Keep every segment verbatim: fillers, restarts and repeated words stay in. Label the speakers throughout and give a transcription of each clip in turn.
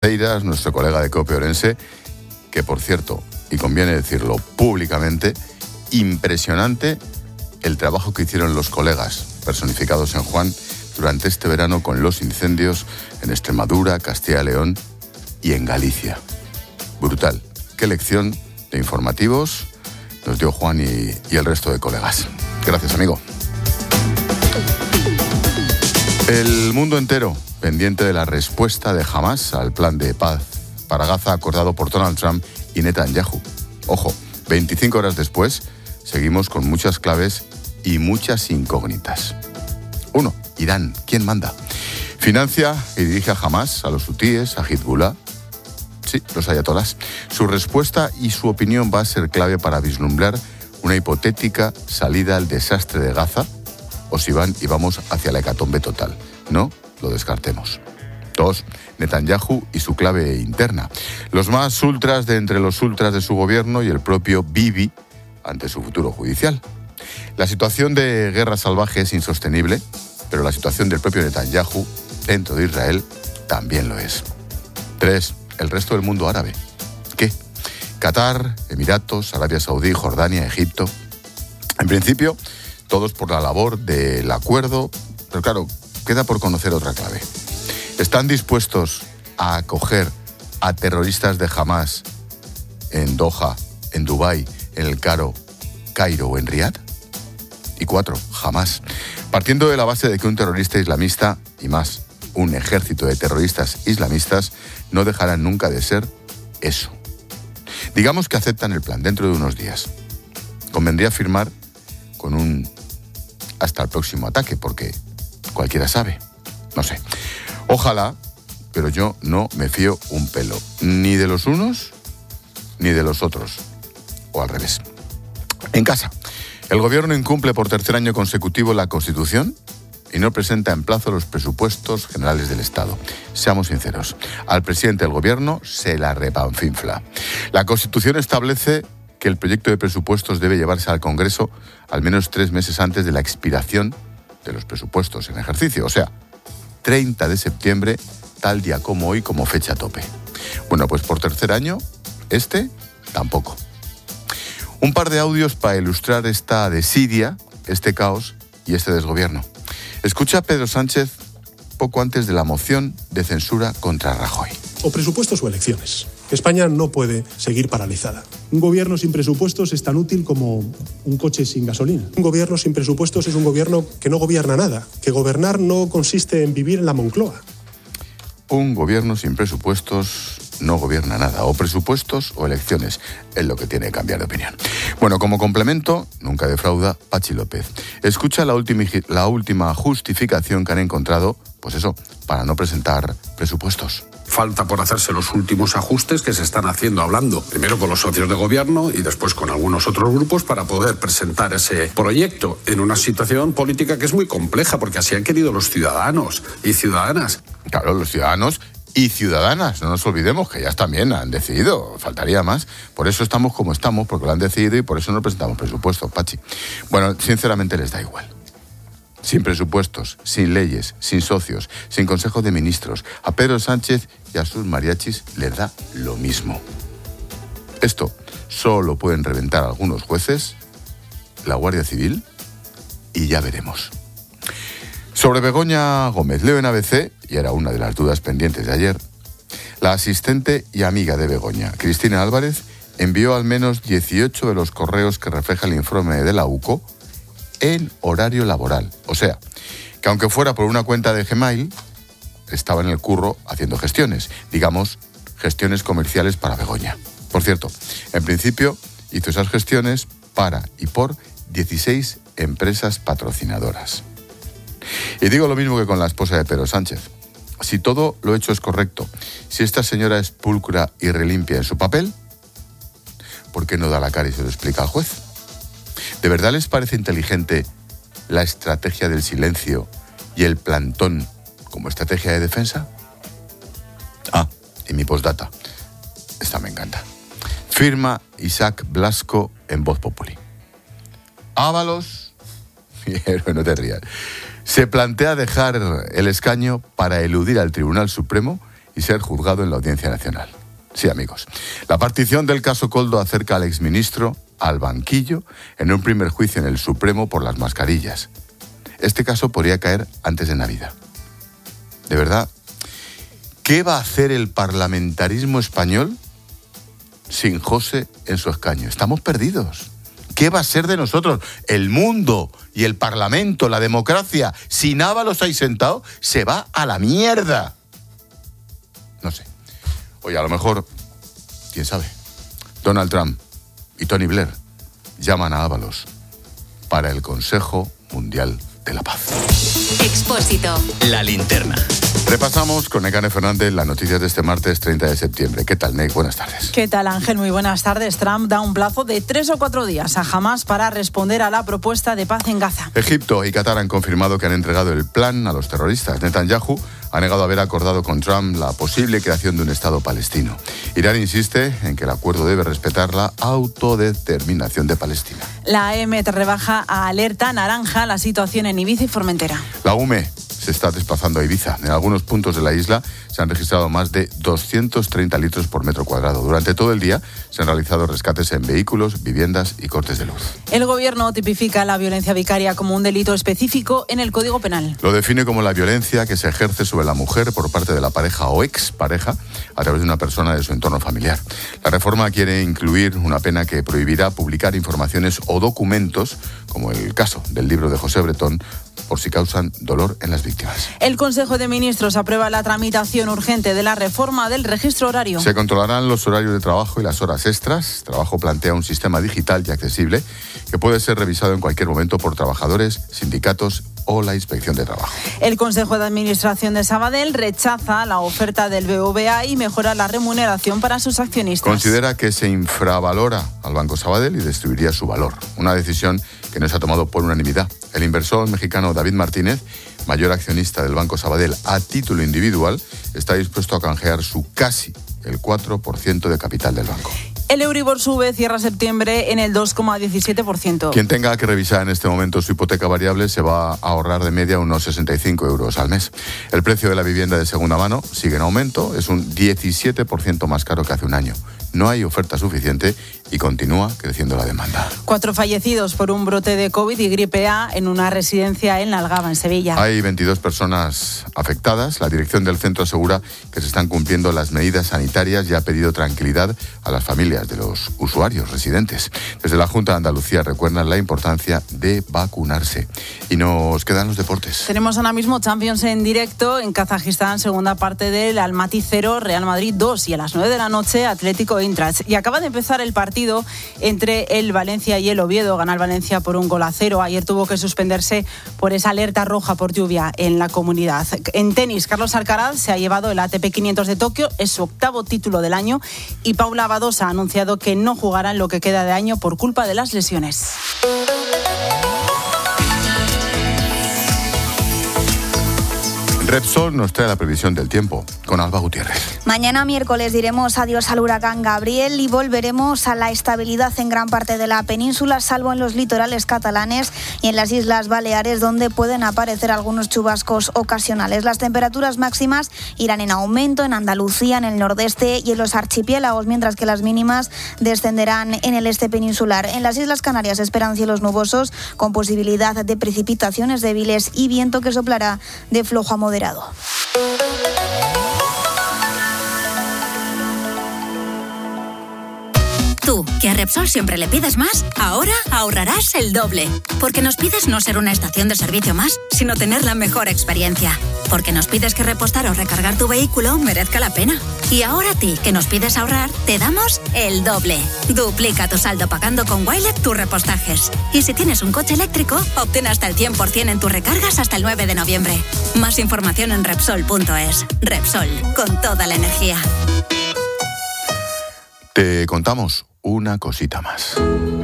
Speaker 1: Ceiras, nuestro colega de COPE Orense, que por cierto, y conviene decirlo públicamente, impresionante el trabajo que hicieron los colegas personificados en Juan durante este verano con los incendios en Extremadura, Castilla y León y en Galicia. Brutal. Qué lección de informativos nos dio Juan y, y el resto de colegas. Gracias, amigo. El mundo entero pendiente de la respuesta de Hamás al plan de paz para Gaza acordado por Donald Trump y Netanyahu. Ojo, veinticinco horas después, seguimos con muchas claves y muchas incógnitas. Uno, Irán, ¿quién manda? Financia y dirige a Hamás, a los hutíes, a Hezbollah. Sí, los ayatolás. Su respuesta y su opinión va a ser clave para vislumbrar una hipotética salida al desastre de Gaza, o si van y vamos hacia la hecatombe total. No lo descartemos. Dos, Netanyahu y su clave interna. Los más ultras de entre los ultras de su gobierno y el propio Bibi ante su futuro judicial. La situación de guerra salvaje es insostenible, pero la situación del propio Netanyahu dentro de Israel también lo es. Tres, el resto del mundo árabe. ¿Qué? Qatar, Emiratos, Arabia Saudí, Jordania, Egipto. En principio, todos por la labor del acuerdo, pero claro, queda por conocer otra clave. ¿Están dispuestos a acoger a terroristas de Hamás en Doha, en Dubái, en el Cairo, Cairo o en Riad? Y cuatro, jamás. Partiendo de la base de que un terrorista islamista, y más, un ejército de terroristas islamistas, no dejarán nunca de ser eso. Digamos que aceptan el plan dentro de unos días. Convendría firmar con un hasta el próximo ataque, porque cualquiera sabe. No sé. Ojalá, pero yo no me fío un pelo. Ni de los unos, ni de los otros. O al revés. En casa, el gobierno incumple por tercer año consecutivo la Constitución y no presenta en plazo los presupuestos generales del Estado. Seamos sinceros, al presidente del gobierno se la repanfinfla. La Constitución establece que el proyecto de presupuestos debe llevarse al Congreso al menos tres meses antes de la expiración de los presupuestos en ejercicio, o sea, treinta de septiembre, tal día como hoy, como fecha tope. Bueno, pues por tercer año, este tampoco. Un par de audios para ilustrar esta desidia, este caos y este desgobierno. Escucha a Pedro Sánchez poco antes de la moción de censura contra Rajoy.
Speaker 2: O presupuestos o elecciones. España no puede seguir paralizada. Un gobierno sin presupuestos es tan útil como un coche sin gasolina. Un gobierno sin presupuestos es un gobierno que no gobierna nada, que gobernar no consiste en vivir en la Moncloa.
Speaker 1: Un gobierno sin presupuestos no gobierna nada, o presupuestos o elecciones, es lo que tiene que cambiar de opinión. Bueno, como complemento, nunca defrauda Pachi López. Escucha la última, la última justificación que han encontrado, pues eso, para no presentar presupuestos.
Speaker 3: Falta por hacerse los últimos ajustes que se están haciendo, hablando primero con los socios de gobierno y después con algunos otros grupos para poder presentar ese proyecto en una situación política que es muy compleja, porque así han querido los ciudadanos y ciudadanas.
Speaker 1: Claro, los ciudadanos y ciudadanas, no nos olvidemos que ellas también han decidido, faltaría más. Por eso estamos como estamos, porque lo han decidido y por eso no presentamos presupuestos, Pachi. Bueno, sinceramente les da igual. Sin presupuestos, sin leyes, sin socios, sin Consejo de Ministros, a Pedro Sánchez y a sus mariachis les da lo mismo. Esto solo pueden reventar algunos jueces, la Guardia Civil, y ya veremos. Sobre Begoña Gómez, leo en A B C, y era una de las dudas pendientes de ayer, la asistente y amiga de Begoña, Cristina Álvarez, envió al menos dieciocho de los correos que refleja el informe de la U C O en horario laboral. O sea, que aunque fuera por una cuenta de Gmail, estaba en el curro haciendo gestiones, digamos, gestiones comerciales para Begoña. Por cierto, en principio hizo esas gestiones para y por dieciséis empresas patrocinadoras. Y digo lo mismo que con la esposa de Pedro Sánchez. Si todo lo hecho es correcto, si esta señora es pulcra y relimpia en su papel, ¿por qué no da la cara y se lo explica al juez? ¿De verdad les parece inteligente la estrategia del silencio y el plantón como estrategia de defensa? Ah, y mi postdata. Esta me encanta. Firma Isaac Blasco en Voz Populi. Ábalos, héroe, no te rías, se plantea dejar el escaño para eludir al Tribunal Supremo y ser juzgado en la Audiencia Nacional. Sí, amigos, la partición del caso Koldo acerca al exministro al banquillo en un primer juicio en el Supremo por las mascarillas. Este caso podría caer antes de Navidad. De verdad, ¿qué va a hacer el parlamentarismo español sin José en su escaño? Estamos perdidos. ¿Qué va a ser de nosotros? El mundo y el Parlamento, la democracia, sin Ábalos ahí sentado, se va a la mierda. No sé. Oye, a lo mejor, quién sabe, Donald Trump y Tony Blair llaman a Ábalos para el Consejo Mundial de la Paz.
Speaker 4: Expósito.
Speaker 5: La linterna.
Speaker 1: Repasamos con Nekane Fernández las noticias de este martes treinta de septiembre. ¿Qué tal, Nek? Buenas tardes.
Speaker 6: ¿Qué tal, Ángel? Muy buenas tardes. Trump da un plazo de tres o cuatro días a Hamás para responder a la propuesta de paz en Gaza.
Speaker 1: Egipto y Qatar han confirmado que han entregado el plan a los terroristas. Netanyahu ha negado haber acordado con Trump la posible creación de un Estado palestino. Irán insiste en que el acuerdo debe respetar la autodeterminación de Palestina.
Speaker 6: La E M E rebaja a alerta naranja la situación en Ibiza y Formentera.
Speaker 1: La U M E se está desplazando a Ibiza. En algunos puntos de la isla se han registrado más de doscientos treinta litros por metro cuadrado. Durante todo el día se han realizado rescates en vehículos, viviendas y cortes de luz.
Speaker 6: El gobierno tipifica la violencia vicaria como un delito específico en el Código Penal.
Speaker 1: Lo define como la violencia que se ejerce sobre la mujer por parte de la pareja o expareja a través de una persona de su entorno familiar. La reforma quiere incluir una pena que prohibirá publicar informaciones o documentos, como el caso del libro de José Bretón, por si causan dolor en las víctimas.
Speaker 6: El Consejo de Ministros aprueba la tramitación urgente de la reforma del registro horario.
Speaker 1: Se controlarán los horarios de trabajo y las horas extras. Trabajo plantea un sistema digital y accesible que puede ser revisado en cualquier momento por trabajadores, sindicatos o la Inspección de Trabajo.
Speaker 6: El Consejo de Administración de Sabadell rechaza la oferta del B B V A y mejora la remuneración para sus accionistas.
Speaker 1: Considera que se infravalora al Banco Sabadell y destruiría su valor. Una decisión que no se ha tomado por unanimidad. El inversor mexicano David Martínez, mayor accionista del Banco Sabadell a título individual, está dispuesto a canjear su casi el cuatro por ciento de capital del banco.
Speaker 6: El Euribor sube, cierra septiembre en el dos coma diecisiete por ciento.
Speaker 1: Quien tenga que revisar en este momento su hipoteca variable se va a ahorrar de media unos sesenta y cinco euros al mes. El precio de la vivienda de segunda mano sigue en aumento, es un diecisiete por ciento más caro que hace un año. No hay oferta suficiente y continúa creciendo la demanda.
Speaker 6: Cuatro fallecidos por un brote de COVID y gripe A en una residencia en La Algaba, en Sevilla.
Speaker 1: Hay veintidós personas afectadas. La dirección del centro asegura que se están cumpliendo las medidas sanitarias y ha pedido tranquilidad a las familias de los usuarios residentes. Desde la Junta de Andalucía recuerdan la importancia de vacunarse. Y nos quedan los deportes.
Speaker 6: Tenemos ahora mismo Champions en directo en Kazajistán, segunda parte del Almaty cero, Real Madrid dos, y a las nueve de la noche Atlético Eintracht. Y acaba de empezar el partido entre el Valencia y el Oviedo. Gana el Valencia por un gol a cero. Ayer tuvo que suspenderse por esa alerta roja por lluvia en la comunidad. En tenis, Carlos Alcaraz se ha llevado el A T P quinientos de Tokio, es su octavo título del año, y Paula Badosa ha anunciado que no jugará en lo que queda de año por culpa de las lesiones.
Speaker 1: Repsol nos trae la previsión del tiempo con Alba Gutiérrez.
Speaker 7: Mañana miércoles diremos adiós al huracán Gabriel y volveremos a la estabilidad en gran parte de la península, salvo en los litorales catalanes y en las Islas Baleares, donde pueden aparecer algunos chubascos ocasionales. Las temperaturas máximas irán en aumento en Andalucía, en el nordeste y en los archipiélagos, mientras que las mínimas descenderán en el este peninsular. En las Islas Canarias esperan cielos nubosos con posibilidad de precipitaciones débiles y viento que soplará de flojo a moderado.
Speaker 4: Tú, que a Repsol siempre le pides más, ahora ahorrarás el doble. Porque nos pides no ser una estación de servicio más, sino tener la mejor experiencia. Porque nos pides que repostar o recargar tu vehículo merezca la pena. Y ahora a ti, que nos pides ahorrar, te damos el doble. Duplica tu saldo pagando con Wilet tus repostajes. Y si tienes un coche eléctrico, obtén hasta el cien por ciento en tus recargas hasta el nueve de noviembre. Más información en Repsol punto es. Repsol, con toda la energía.
Speaker 1: Te contamos una cosita más.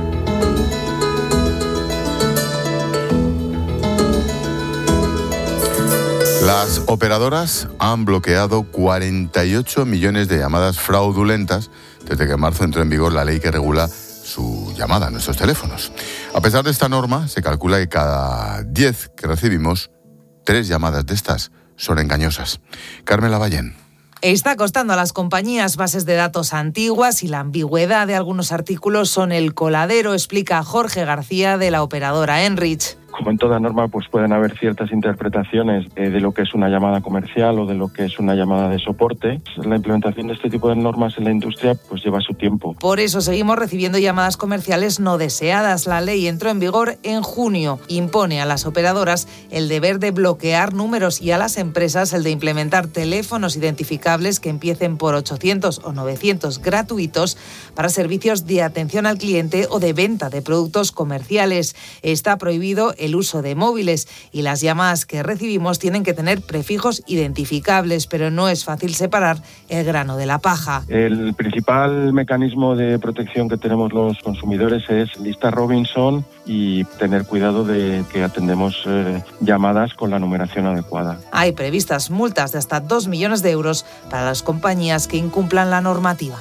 Speaker 1: Las operadoras han bloqueado cuarenta y ocho millones de llamadas fraudulentas desde que en marzo entró en vigor la ley que regula su llamada a nuestros teléfonos. A pesar de esta norma, se calcula que cada diez que recibimos, tres llamadas de estas son engañosas. Carmen Lavallén,
Speaker 5: Está costando a las compañías bases de datos antiguas y la ambigüedad de algunos artículos son el coladero, explica Jorge García de la operadora Enrich.
Speaker 8: Como en toda norma, pues pueden haber ciertas interpretaciones eh, de lo que es una llamada comercial o de lo que es una llamada de soporte. La implementación de este tipo de normas en la industria pues lleva su tiempo.
Speaker 5: Por eso seguimos recibiendo llamadas comerciales no deseadas. La ley entró en vigor en junio. Impone a las operadoras el deber de bloquear números y a las empresas el de implementar teléfonos identificables que empiecen por ochocientos o novecientos gratuitos para servicios de atención al cliente o de venta de productos comerciales. Está prohibido el uso de móviles y las llamadas que recibimos tienen que tener prefijos identificables, pero no es fácil separar el grano de la paja.
Speaker 8: El principal mecanismo de protección que tenemos los consumidores es lista Robinson y tener cuidado de que atendemos eh, llamadas con la numeración adecuada.
Speaker 5: Hay previstas multas de hasta dos millones de euros para las compañías que incumplan la normativa.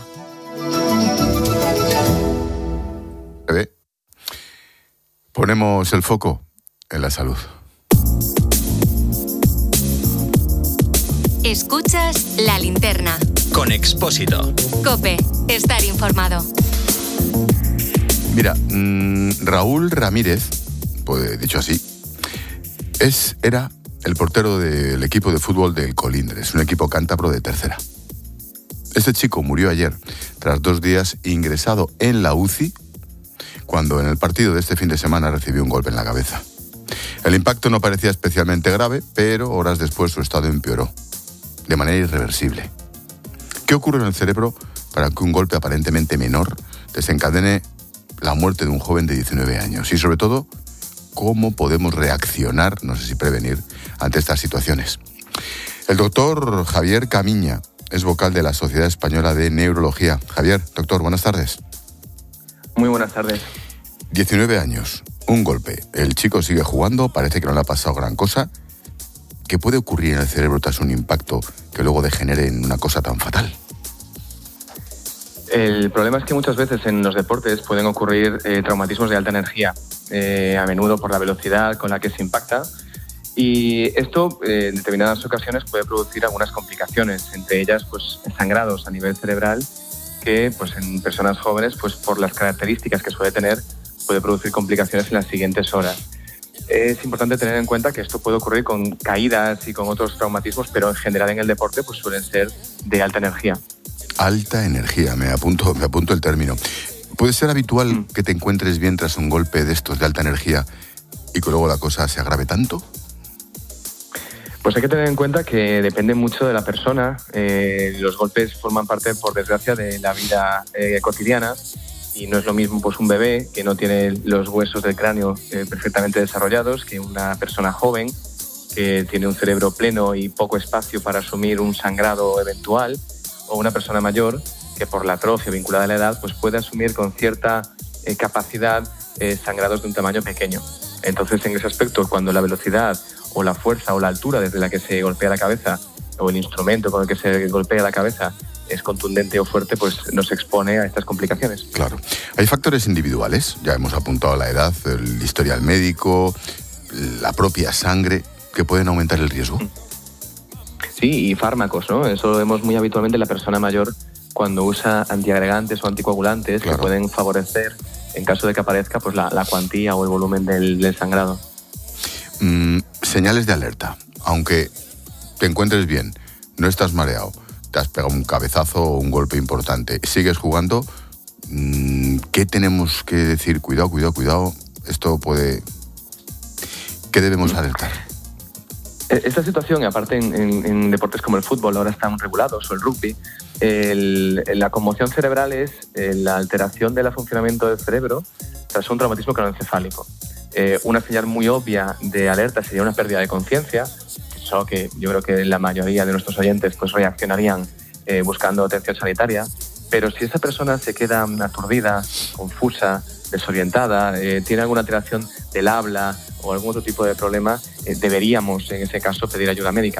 Speaker 1: Ponemos el foco en la salud.
Speaker 9: Escuchas La Linterna.
Speaker 10: Con Expósito.
Speaker 9: COPE. Estar informado.
Speaker 1: Mira, mmm, Raúl Ramírez, pues dicho así, es, era el portero del equipo de fútbol del Colindres, un equipo cántabro de tercera. Este chico murió ayer, tras dos días ingresado en la U C I, cuando en el partido de este fin de semana recibió un golpe en la cabeza. El impacto no parecía especialmente grave, pero horas después su estado empeoró, de manera irreversible. ¿Qué ocurre en el cerebro para que un golpe aparentemente menor desencadene la muerte de un joven de diecinueve años? Y sobre todo, ¿cómo podemos reaccionar, no sé si prevenir, ante estas situaciones? El doctor Javier Camiña es vocal de la Sociedad Española de Neurología. Javier, doctor, buenas tardes.
Speaker 11: Muy buenas tardes.
Speaker 1: diecinueve años, un golpe. El chico sigue jugando, parece que no le ha pasado gran cosa. ¿Qué puede ocurrir en el cerebro tras un impacto que luego degenere en una cosa tan fatal?
Speaker 11: El problema es que muchas veces en los deportes pueden ocurrir eh, traumatismos de alta energía, eh, a menudo por la velocidad con la que se impacta. Y esto eh, en determinadas ocasiones puede producir algunas complicaciones, entre ellas pues sangrados a nivel cerebral que pues en personas jóvenes pues por las características que suele tener puede producir complicaciones en las siguientes horas. Es importante tener en cuenta que esto puede ocurrir con caídas y con otros traumatismos, pero en general en el deporte pues suelen ser de alta energía.
Speaker 1: Alta energía, me apunto, me apunto el término. ¿Puede ser habitual mm. que te encuentres bien tras un golpe de estos de alta energía y que luego la cosa se agrave tanto?
Speaker 11: Pues hay que tener en cuenta que depende mucho de la persona. Eh, los golpes forman parte, por desgracia, de la vida eh, cotidiana y no es lo mismo pues un bebé que no tiene los huesos del cráneo eh, perfectamente desarrollados que una persona joven que tiene un cerebro pleno y poco espacio para asumir un sangrado eventual, o una persona mayor que por la atrofia vinculada a la edad pues puede asumir con cierta eh, capacidad eh, sangrados de un tamaño pequeño. Entonces, en ese aspecto, cuando la velocidad o la fuerza o la altura desde la que se golpea la cabeza o el instrumento con el que se golpea la cabeza es contundente o fuerte, pues nos expone a estas complicaciones.
Speaker 1: Claro. Hay factores individuales, ya hemos apuntado la edad, el historial médico, la propia sangre, que pueden aumentar el riesgo.
Speaker 11: Sí, y fármacos, ¿no? Eso lo vemos muy habitualmente en la persona mayor cuando usa antiagregantes o anticoagulantes, claro, que pueden favorecer, en caso de que aparezca, pues la, la cuantía o el volumen del, del sangrado.
Speaker 1: Mm, señales de alerta. Aunque te encuentres bien, no estás mareado, te has pegado un cabezazo o un golpe importante, sigues jugando, mm, ¿qué tenemos que decir? Cuidado, cuidado, cuidado, esto puede... ¿Qué debemos alertar?
Speaker 11: Esta situación, aparte en, en, en deportes como el fútbol, ahora están regulados, o el rugby, el, la conmoción cerebral es la alteración del funcionamiento del cerebro tras un traumatismo craneoencefálico. Eh, una señal muy obvia de alerta sería una pérdida de conciencia, eso que yo creo que la mayoría de nuestros oyentes pues reaccionarían eh, buscando atención sanitaria, pero si esa persona se queda aturdida, confusa, desorientada, eh, tiene alguna alteración del habla o algún otro tipo de problema, eh, deberíamos en ese caso pedir ayuda médica.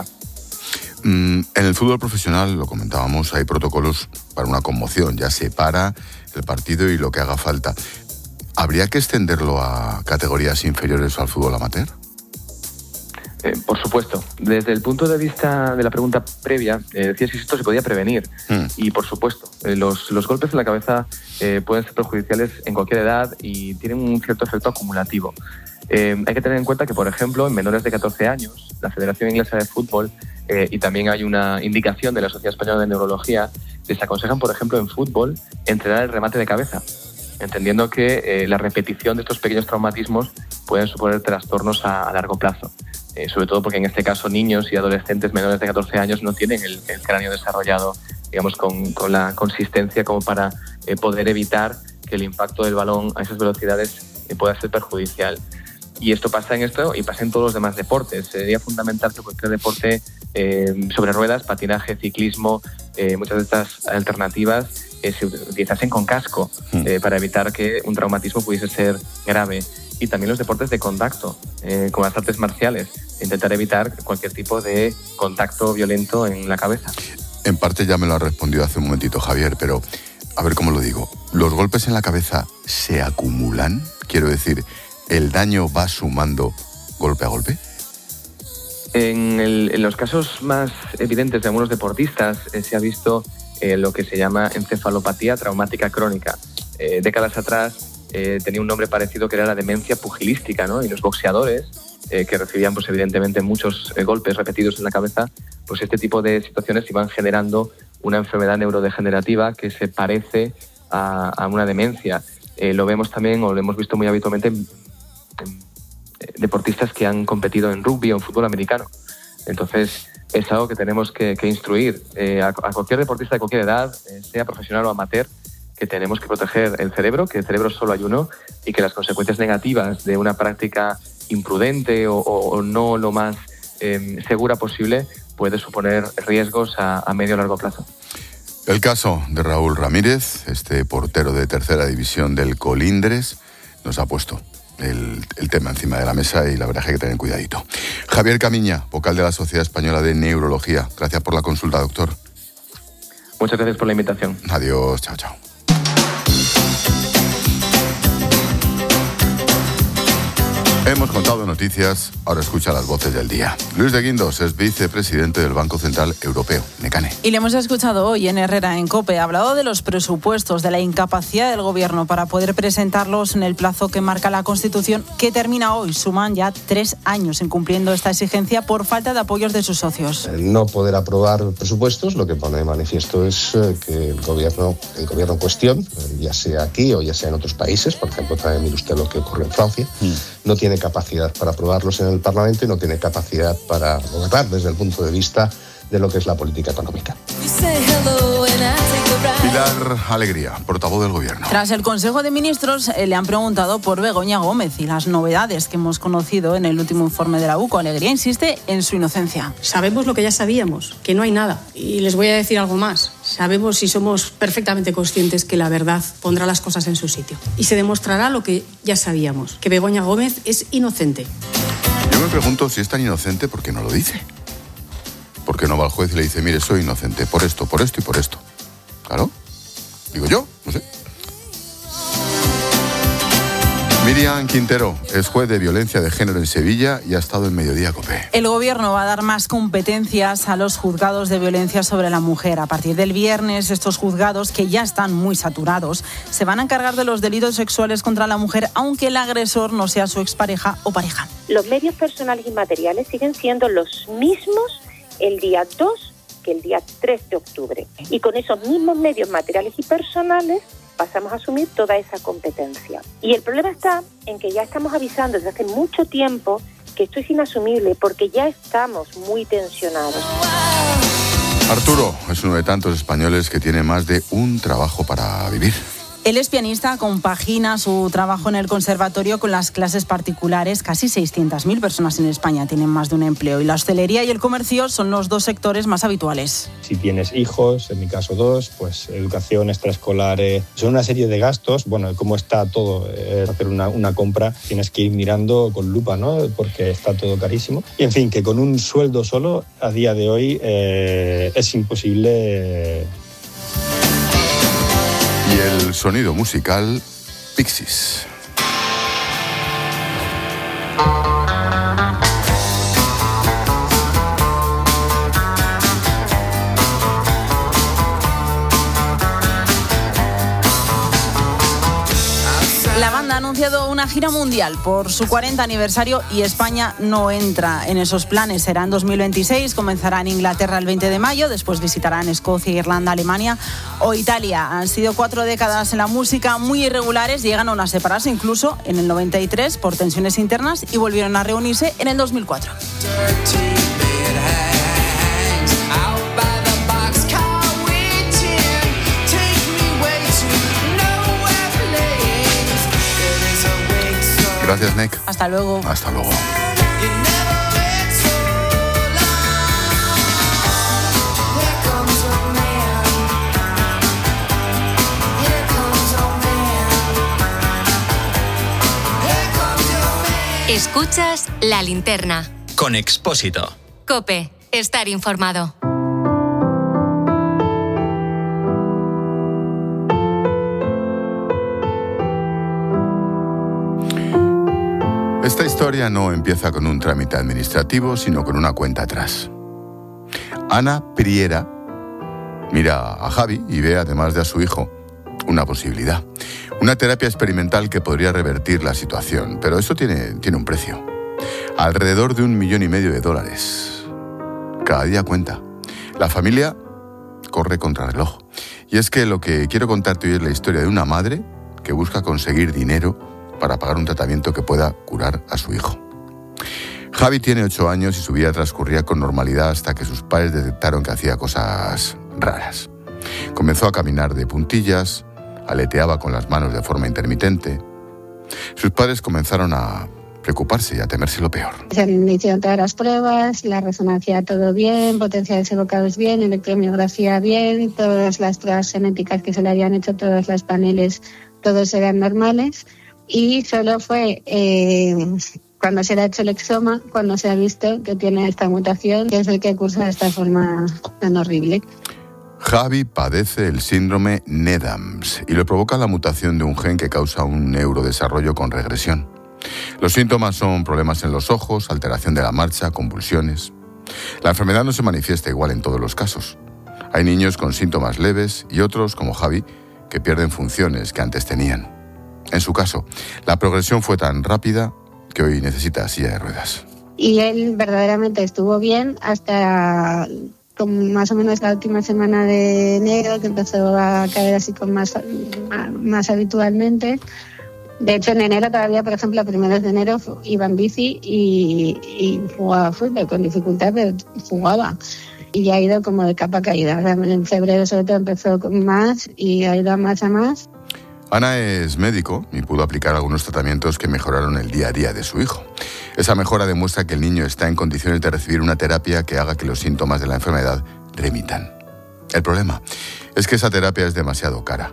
Speaker 1: Mm, en el fútbol profesional, lo comentábamos, hay protocolos para una conmoción, ya se para el partido y lo que haga falta. ¿Habría que extenderlo a categorías inferiores al fútbol amateur?
Speaker 11: Eh, por supuesto. Desde el punto de vista de la pregunta previa, eh, decías que esto se podía prevenir. Mm. Y por supuesto, eh, los, los golpes en la cabeza eh, pueden ser perjudiciales en cualquier edad y tienen un cierto efecto acumulativo. Eh, hay que tener en cuenta que, por ejemplo, en menores de catorce años, la Federación Inglesa de Fútbol eh, y también hay una indicación de la Sociedad Española de Neurología, les aconsejan, por ejemplo, en fútbol, entrenar el remate de cabeza, entendiendo que eh, la repetición de estos pequeños traumatismos pueden suponer trastornos a, a largo plazo. Eh, sobre todo porque en este caso niños y adolescentes menores de catorce años no tienen el, el cráneo desarrollado, digamos, con, con la consistencia como para eh, poder evitar que el impacto del balón a esas velocidades eh, pueda ser perjudicial. Y esto pasa en esto y pasa en todos los demás deportes. Sería fundamental que cualquier deporte eh, sobre ruedas, patinaje, ciclismo, eh, muchas de estas alternativas eh, se utilizasen con casco eh, para evitar que un traumatismo pudiese ser grave. Y también los deportes de contacto, eh, como las artes marciales, intentar evitar cualquier tipo de contacto violento en la cabeza.
Speaker 1: En parte ya me lo ha respondido hace un momentito Javier, pero a ver cómo lo digo. ¿Los golpes en la cabeza se acumulan? Quiero decir, ¿el daño va sumando golpe a golpe?
Speaker 11: En, el, en los casos más evidentes de algunos deportistas eh, se ha visto eh, lo que se llama encefalopatía traumática crónica. Eh, décadas atrás eh, tenía un nombre parecido que era la demencia pugilística, ¿no? Y los boxeadores, eh, que recibían pues evidentemente muchos eh, golpes repetidos en la cabeza, pues este tipo de situaciones iban generando una enfermedad neurodegenerativa que se parece a, a una demencia. Eh, lo vemos también, o lo hemos visto muy habitualmente en, en eh, deportistas que han competido en rugby o en fútbol americano. Entonces, es algo que tenemos que, que instruir eh, a, a cualquier deportista de cualquier edad, eh, sea profesional o amateur, que tenemos que proteger el cerebro, que el cerebro solo hay uno, y que las consecuencias negativas de una práctica imprudente o, o, o no lo más eh, segura posible puede suponer riesgos a, a medio o largo plazo.
Speaker 1: El caso de Raúl Ramírez, este portero de tercera división del Colindres, nos ha puesto el, el tema encima de la mesa y la verdad es que hay que tener cuidadito. Javier Camiña, vocal de la Sociedad Española de Neurología. Gracias por la consulta, doctor.
Speaker 11: Muchas gracias por la invitación.
Speaker 1: Adiós, chao, chao. Hemos contado noticias, ahora escucha las voces del día. Luis de Guindos es vicepresidente del Banco Central Europeo, Necane.
Speaker 6: Y le hemos escuchado hoy en Herrera en COPE. Ha hablado de los presupuestos, de la incapacidad del Gobierno para poder presentarlos en el plazo que marca la Constitución, que termina hoy. Suman ya tres años incumpliendo esta exigencia por falta de apoyos de sus socios.
Speaker 10: El no poder aprobar presupuestos lo que pone de manifiesto es que el Gobierno, el gobierno en cuestión, ya sea aquí o ya sea en otros países, por ejemplo, también mire usted lo que ocurre en Francia, mm. no tiene capacidad para aprobarlos en el Parlamento y no tiene capacidad para gobernar desde el punto de vista de lo que es la política económica.
Speaker 1: Pilar Alegría, portavoz del Gobierno.
Speaker 6: Tras el Consejo de Ministros eh, le han preguntado por Begoña Gómez y las novedades que hemos conocido en el último informe de la U C O. Alegría insiste en su inocencia.
Speaker 12: Sabemos lo que ya sabíamos, que no hay nada. Y les voy a decir algo más. Sabemos y somos perfectamente conscientes que la verdad pondrá las cosas en su sitio. Y se demostrará lo que ya sabíamos, que Begoña Gómez es inocente.
Speaker 1: Yo me pregunto si es tan inocente, ¿por qué no lo dice? ¿Por qué no va al juez y le dice, mire, soy inocente por esto, por esto y por esto? Claro, digo yo, no sé. Miriam Quintero es juez de violencia de género en Sevilla y ha estado en Mediodía COPE.
Speaker 6: El Gobierno va a dar más competencias a los juzgados de violencia sobre la mujer. A partir del viernes, estos juzgados, que ya están muy saturados, se van a encargar de los delitos sexuales contra la mujer, aunque el agresor no sea su expareja o pareja.
Speaker 13: Los medios personales y materiales siguen siendo los mismos el día dos que el día tres de octubre. Y con esos mismos medios materiales y personales pasamos a asumir toda esa competencia. Y el problema está en que ya estamos avisando desde hace mucho tiempo que esto es inasumible porque ya estamos muy tensionados.
Speaker 1: Arturo es uno de tantos españoles que tiene más de un trabajo para vivir.
Speaker 6: Él es pianista, compagina su trabajo en el conservatorio con las clases particulares. Casi seiscientas mil personas en España tienen más de un empleo y la hostelería y el comercio son los dos sectores más habituales.
Speaker 14: Si tienes hijos, en mi caso dos, pues educación extraescolar, eh, son una serie de gastos. Bueno, como está todo, eh, hacer una, una compra tienes que ir mirando con lupa, ¿no? Porque está todo carísimo. Y en fin, que con un sueldo solo a día de hoy eh, es imposible... Eh,
Speaker 1: Y el sonido musical, Pixies.
Speaker 6: La banda ha anunciado una gira mundial por su cuarenta aniversario y España no entra en esos planes. Será en dos mil veintiséis, comenzará en Inglaterra el veinte de mayo, después visitarán Escocia, Irlanda, Alemania o Italia. Han sido cuatro décadas en la música muy irregulares, llegan aún a separarse incluso en el noventa y tres por tensiones internas y volvieron a reunirse en el dos mil cuatro.
Speaker 1: Gracias, Nick.
Speaker 6: Hasta luego.
Speaker 1: Hasta luego.
Speaker 9: Escuchas La Linterna.
Speaker 15: Con Expósito.
Speaker 9: COPE. Estar informado.
Speaker 1: Esta historia no empieza con un trámite administrativo, sino con una cuenta atrás. Ana Priera mira a Javi y ve, además de a su hijo, una posibilidad. Una terapia experimental que podría revertir la situación, pero esto tiene, tiene un precio. Alrededor de un millón y medio de dólares. Cada día cuenta. La familia corre contra reloj. Y es que lo que quiero contarte hoy es la historia de una madre que busca conseguir dinero para pagar un tratamiento que pueda curar a su hijo. Javi tiene ocho años y su vida transcurría con normalidad hasta que sus padres detectaron que hacía cosas raras. Comenzó a caminar de puntillas, aleteaba con las manos de forma intermitente. Sus padres comenzaron a preocuparse y a temerse lo peor.
Speaker 16: Se han hicieron todas las pruebas, la resonancia todo bien, potenciales evocados bien, electromiografía bien, todas las pruebas genéticas que se le habían hecho, todos los paneles, todos eran normales. Y solo fue eh, cuando se le ha hecho el exoma, cuando se ha visto que tiene esta mutación, que es el que cursa de esta forma tan horrible.
Speaker 1: Javi padece el síndrome NEDAMS y le provoca la mutación de un gen que causa un neurodesarrollo con regresión. Los síntomas son problemas en los ojos, alteración de la marcha, convulsiones. La enfermedad no se manifiesta igual en todos los casos. Hay niños con síntomas leves y otros, como Javi, que pierden funciones que antes tenían. En su caso, la progresión fue tan rápida que hoy necesita silla de ruedas.
Speaker 16: Y él verdaderamente estuvo bien hasta como más o menos la última semana de enero, que empezó a caer así con más, más habitualmente. De hecho, en enero todavía, por ejemplo, a primeros de enero iba en bici y, y jugaba fútbol con dificultad, pero jugaba. Y ya ha ido como de capa caída. O sea, en febrero sobre todo empezó con más y ha ido a más a más.
Speaker 1: Ana es médico y pudo aplicar algunos tratamientos que mejoraron el día a día de su hijo. Esa mejora demuestra que el niño está en condiciones de recibir una terapia que haga que los síntomas de la enfermedad remitan. El problema es que esa terapia es demasiado cara.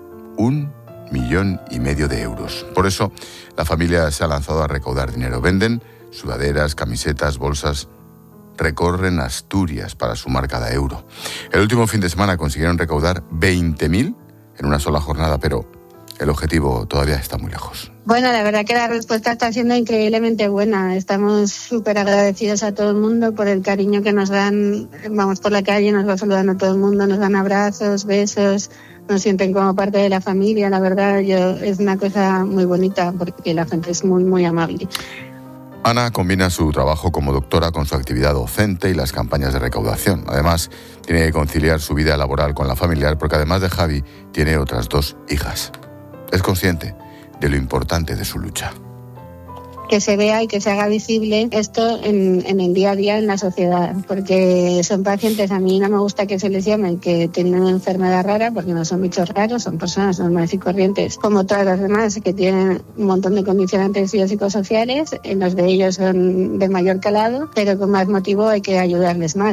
Speaker 1: Un millón y medio de euros. Por eso, la familia se ha lanzado a recaudar dinero. Venden sudaderas, camisetas, bolsas. Recorren Asturias para sumar cada euro. El último fin de semana consiguieron recaudar veinte mil en una sola jornada, pero el objetivo todavía está muy lejos.
Speaker 16: Bueno, la verdad que la respuesta está siendo increíblemente buena. Estamos súper agradecidos a todo el mundo por el cariño que nos dan. Vamos por la calle, nos va saludando todo el mundo, nos dan abrazos, besos, nos sienten como parte de la familia. La verdad, yo es una cosa muy bonita porque la gente es muy, muy amable.
Speaker 1: Ana combina su trabajo como doctora con su actividad docente y las campañas de recaudación. Además, tiene que conciliar su vida laboral con la familiar porque además de Javi, tiene otras dos hijas. Es consciente de lo importante de su lucha.
Speaker 16: Que se vea y que se haga visible esto en, en el día a día en la sociedad, porque son pacientes, a mí no me gusta que se les llame que tienen una enfermedad rara, porque no son bichos raros, son personas normales y corrientes, como todas las demás, que tienen un montón de condicionantes biopsicosociales, en los de ellos son de mayor calado, pero con más motivo hay que ayudarles más.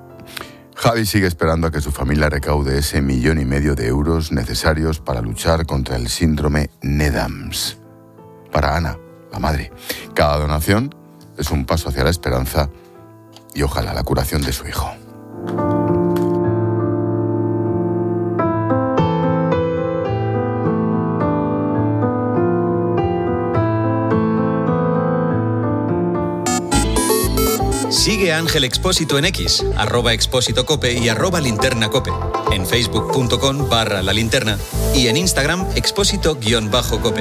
Speaker 1: Javi sigue esperando a que su familia recaude ese millón y medio de euros necesarios para luchar contra el síndrome NEDAMS. Para Ana, la madre, cada donación es un paso hacia la esperanza y ojalá la curación de su hijo.
Speaker 15: Sigue a Ángel Expósito en X, arroba Expósito Cope y arroba Linterna Cope, en facebook.com barra La Linterna y en Instagram Expósito-Cope.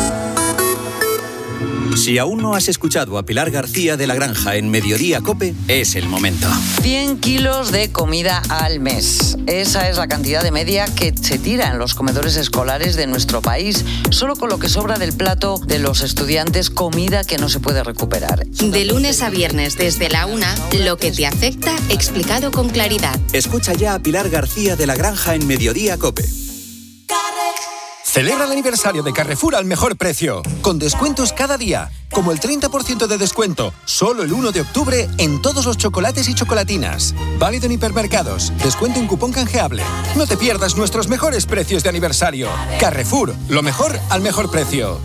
Speaker 15: Si aún no has escuchado a Pilar García de la Granja en Mediodía Cope, es el momento.
Speaker 17: cien kilos de comida al mes. Esa es la cantidad de media que se tira en los comedores escolares de nuestro país, solo con lo que sobra del plato de los estudiantes, comida que no se puede recuperar.
Speaker 9: De lunes a viernes desde la una, lo que te afecta explicado con claridad.
Speaker 15: Escucha ya a Pilar García de la Granja en Mediodía Cope.
Speaker 18: Celebra el aniversario de Carrefour al mejor precio, con descuentos cada día, como el treinta por ciento de descuento, solo el uno de octubre en todos los chocolates y chocolatinas. Válido en hipermercados, descuento en cupón canjeable. No te pierdas nuestros mejores precios de aniversario. Carrefour, lo mejor al mejor precio.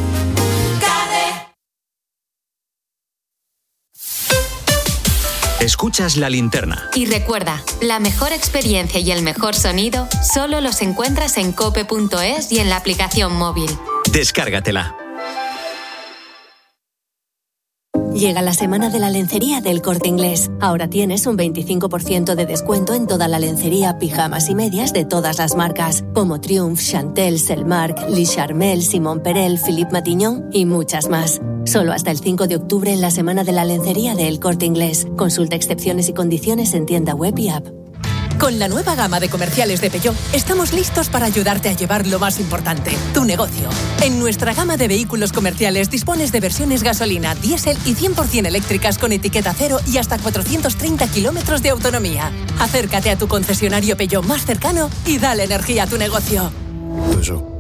Speaker 15: Escuchas La Linterna.
Speaker 9: Y recuerda, la mejor experiencia y el mejor sonido solo los encuentras en cope punto es y en la aplicación móvil.
Speaker 15: Descárgatela.
Speaker 19: Llega la semana de la lencería del Corte Inglés. Ahora tienes un veinticinco por ciento de descuento en toda la lencería, pijamas y medias de todas las marcas, como Triumph, Chantel, Selmark, Le Charmel, Simon Perel, Philippe Matignon y muchas más. Solo hasta el cinco de octubre en la semana de la lencería de El Corte Inglés. Consulta excepciones y condiciones en tienda web y app.
Speaker 20: Con la nueva gama de comerciales de Peugeot, estamos listos para ayudarte a llevar lo más importante, tu negocio. En nuestra gama de vehículos comerciales dispones de versiones gasolina, diésel y cien por ciento eléctricas con etiqueta cero y hasta cuatrocientos treinta kilómetros de autonomía. Acércate a tu concesionario Peugeot más cercano y dale energía a tu negocio.
Speaker 21: Eso.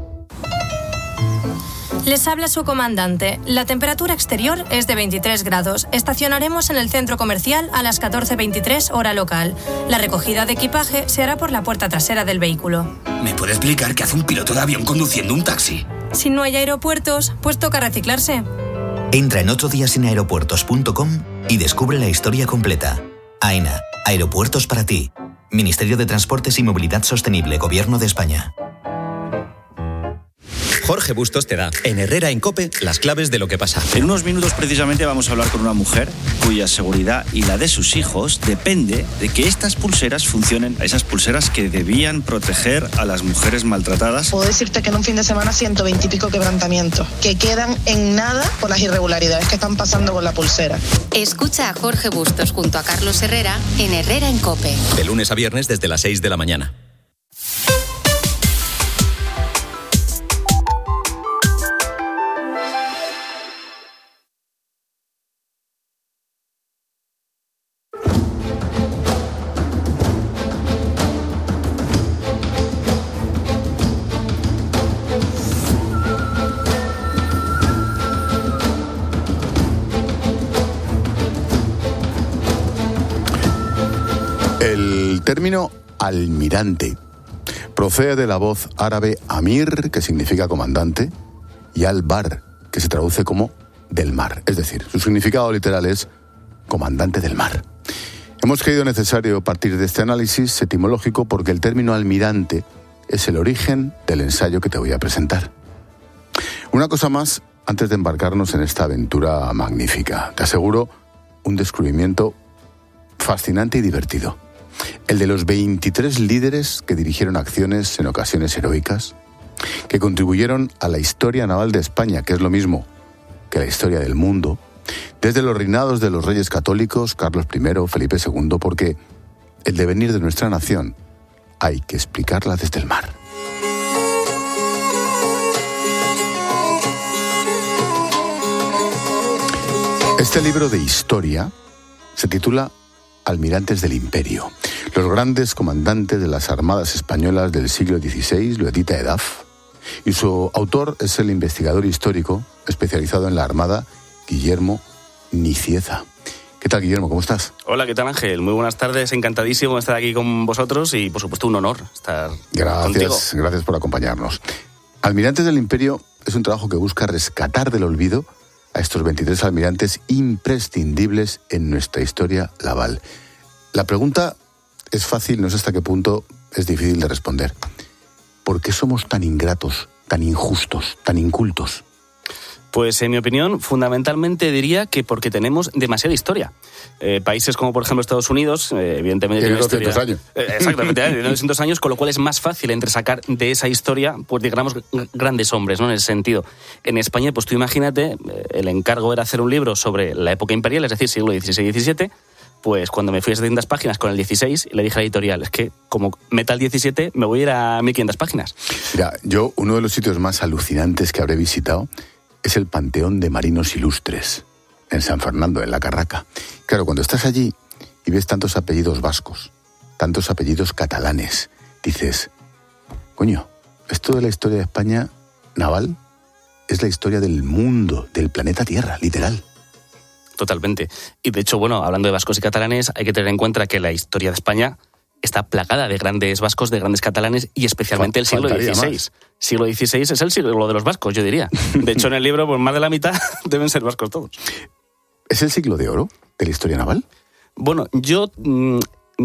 Speaker 21: Les habla su comandante. La temperatura exterior es de veintitrés grados. Estacionaremos en el centro comercial a las catorce veintitrés hora local. La recogida de equipaje se hará por la puerta trasera del vehículo.
Speaker 22: ¿Me puede explicar qué hace un piloto de avión conduciendo un taxi?
Speaker 21: Si no hay aeropuertos, pues toca reciclarse.
Speaker 23: Entra en otro día sin aeropuertos punto com y descubre la historia completa. AENA, Aeropuertos para ti. Ministerio de Transportes y Movilidad Sostenible, Gobierno de España.
Speaker 15: Jorge Bustos te da, en Herrera en Cope, las claves de lo que pasa.
Speaker 24: En unos minutos precisamente vamos a hablar con una mujer cuya seguridad y la de sus hijos depende de que estas pulseras funcionen, esas pulseras que debían proteger a las mujeres maltratadas.
Speaker 25: Puedo decirte que en un fin de semana ciento veinte y pico quebrantamientos, que quedan en nada por las irregularidades que están pasando con la pulsera.
Speaker 9: Escucha a Jorge Bustos junto a Carlos Herrera en Herrera en Cope.
Speaker 15: De lunes a viernes desde las seis de la mañana.
Speaker 1: El término almirante procede de la voz árabe amir, que significa comandante, y al-bar, que se traduce como del mar. Es decir, su significado literal es comandante del mar. Hemos creído necesario partir de este análisis etimológico porque el término almirante es el origen del ensayo que te voy a presentar. Una cosa más antes de embarcarnos en esta aventura magnífica. Te aseguro un descubrimiento fascinante y divertido. El de los veintitrés líderes que dirigieron acciones en ocasiones heroicas, que contribuyeron a la historia naval de España, que es lo mismo que la historia del mundo, desde los reinados de los reyes católicos, Carlos primero, Felipe segundo, porque el devenir de nuestra nación hay que explicarla desde el mar. Este libro de historia se titula Almirantes del Imperio. Los grandes comandantes de las armadas españolas del siglo dieciséis, lo edita EDAF, y su autor es el investigador histórico especializado en la Armada, Guillermo Nicieza. ¿Qué tal, Guillermo? ¿Cómo estás?
Speaker 26: Hola, ¿qué tal, Ángel? Muy buenas tardes, encantadísimo de estar aquí con vosotros y, por supuesto, un honor estar
Speaker 1: gracias,
Speaker 26: contigo.
Speaker 1: Gracias por acompañarnos. Almirantes del Imperio es un trabajo que busca rescatar del olvido a estos veintitrés almirantes imprescindibles en nuestra historia naval. La pregunta es fácil, no sé hasta qué punto es difícil de responder. ¿Por qué somos tan ingratos, tan injustos, tan incultos?
Speaker 26: Pues en mi opinión, fundamentalmente diría que porque tenemos demasiada historia. Eh, países como por ejemplo Estados Unidos, eh, evidentemente
Speaker 1: tiene doscientos años.
Speaker 26: Eh, exactamente, tiene doscientos años, con lo cual es más fácil entresacar de esa historia, pues digamos, grandes hombres, ¿no? En ese sentido. En España, pues tú imagínate, el encargo era hacer un libro sobre la época imperial, es decir, siglo dieciséis diecisiete. Pues cuando me fui a setecientas páginas con el dieciséis, le dije a la editorial, es que como meta el diecisiete, me voy a ir a mil quinientas páginas.
Speaker 1: Mira, yo uno de los sitios más alucinantes que habré visitado es el Panteón de Marinos Ilustres, en San Fernando, en La Carraca. Claro, cuando estás allí y ves tantos apellidos vascos, tantos apellidos catalanes, dices, coño, esto de la historia de España naval es la historia del mundo, del planeta Tierra, literal.
Speaker 26: Totalmente. Y de hecho, bueno, hablando de vascos y catalanes, hay que tener en cuenta que la historia de España está plagada de grandes vascos, de grandes catalanes y especialmente el siglo dieciséis. Siglo dieciséis es el siglo de los vascos, yo diría. De hecho, en el libro, pues más de la mitad deben ser vascos todos.
Speaker 1: ¿Es el siglo de oro de la historia naval?
Speaker 26: Bueno, yo... Mmm,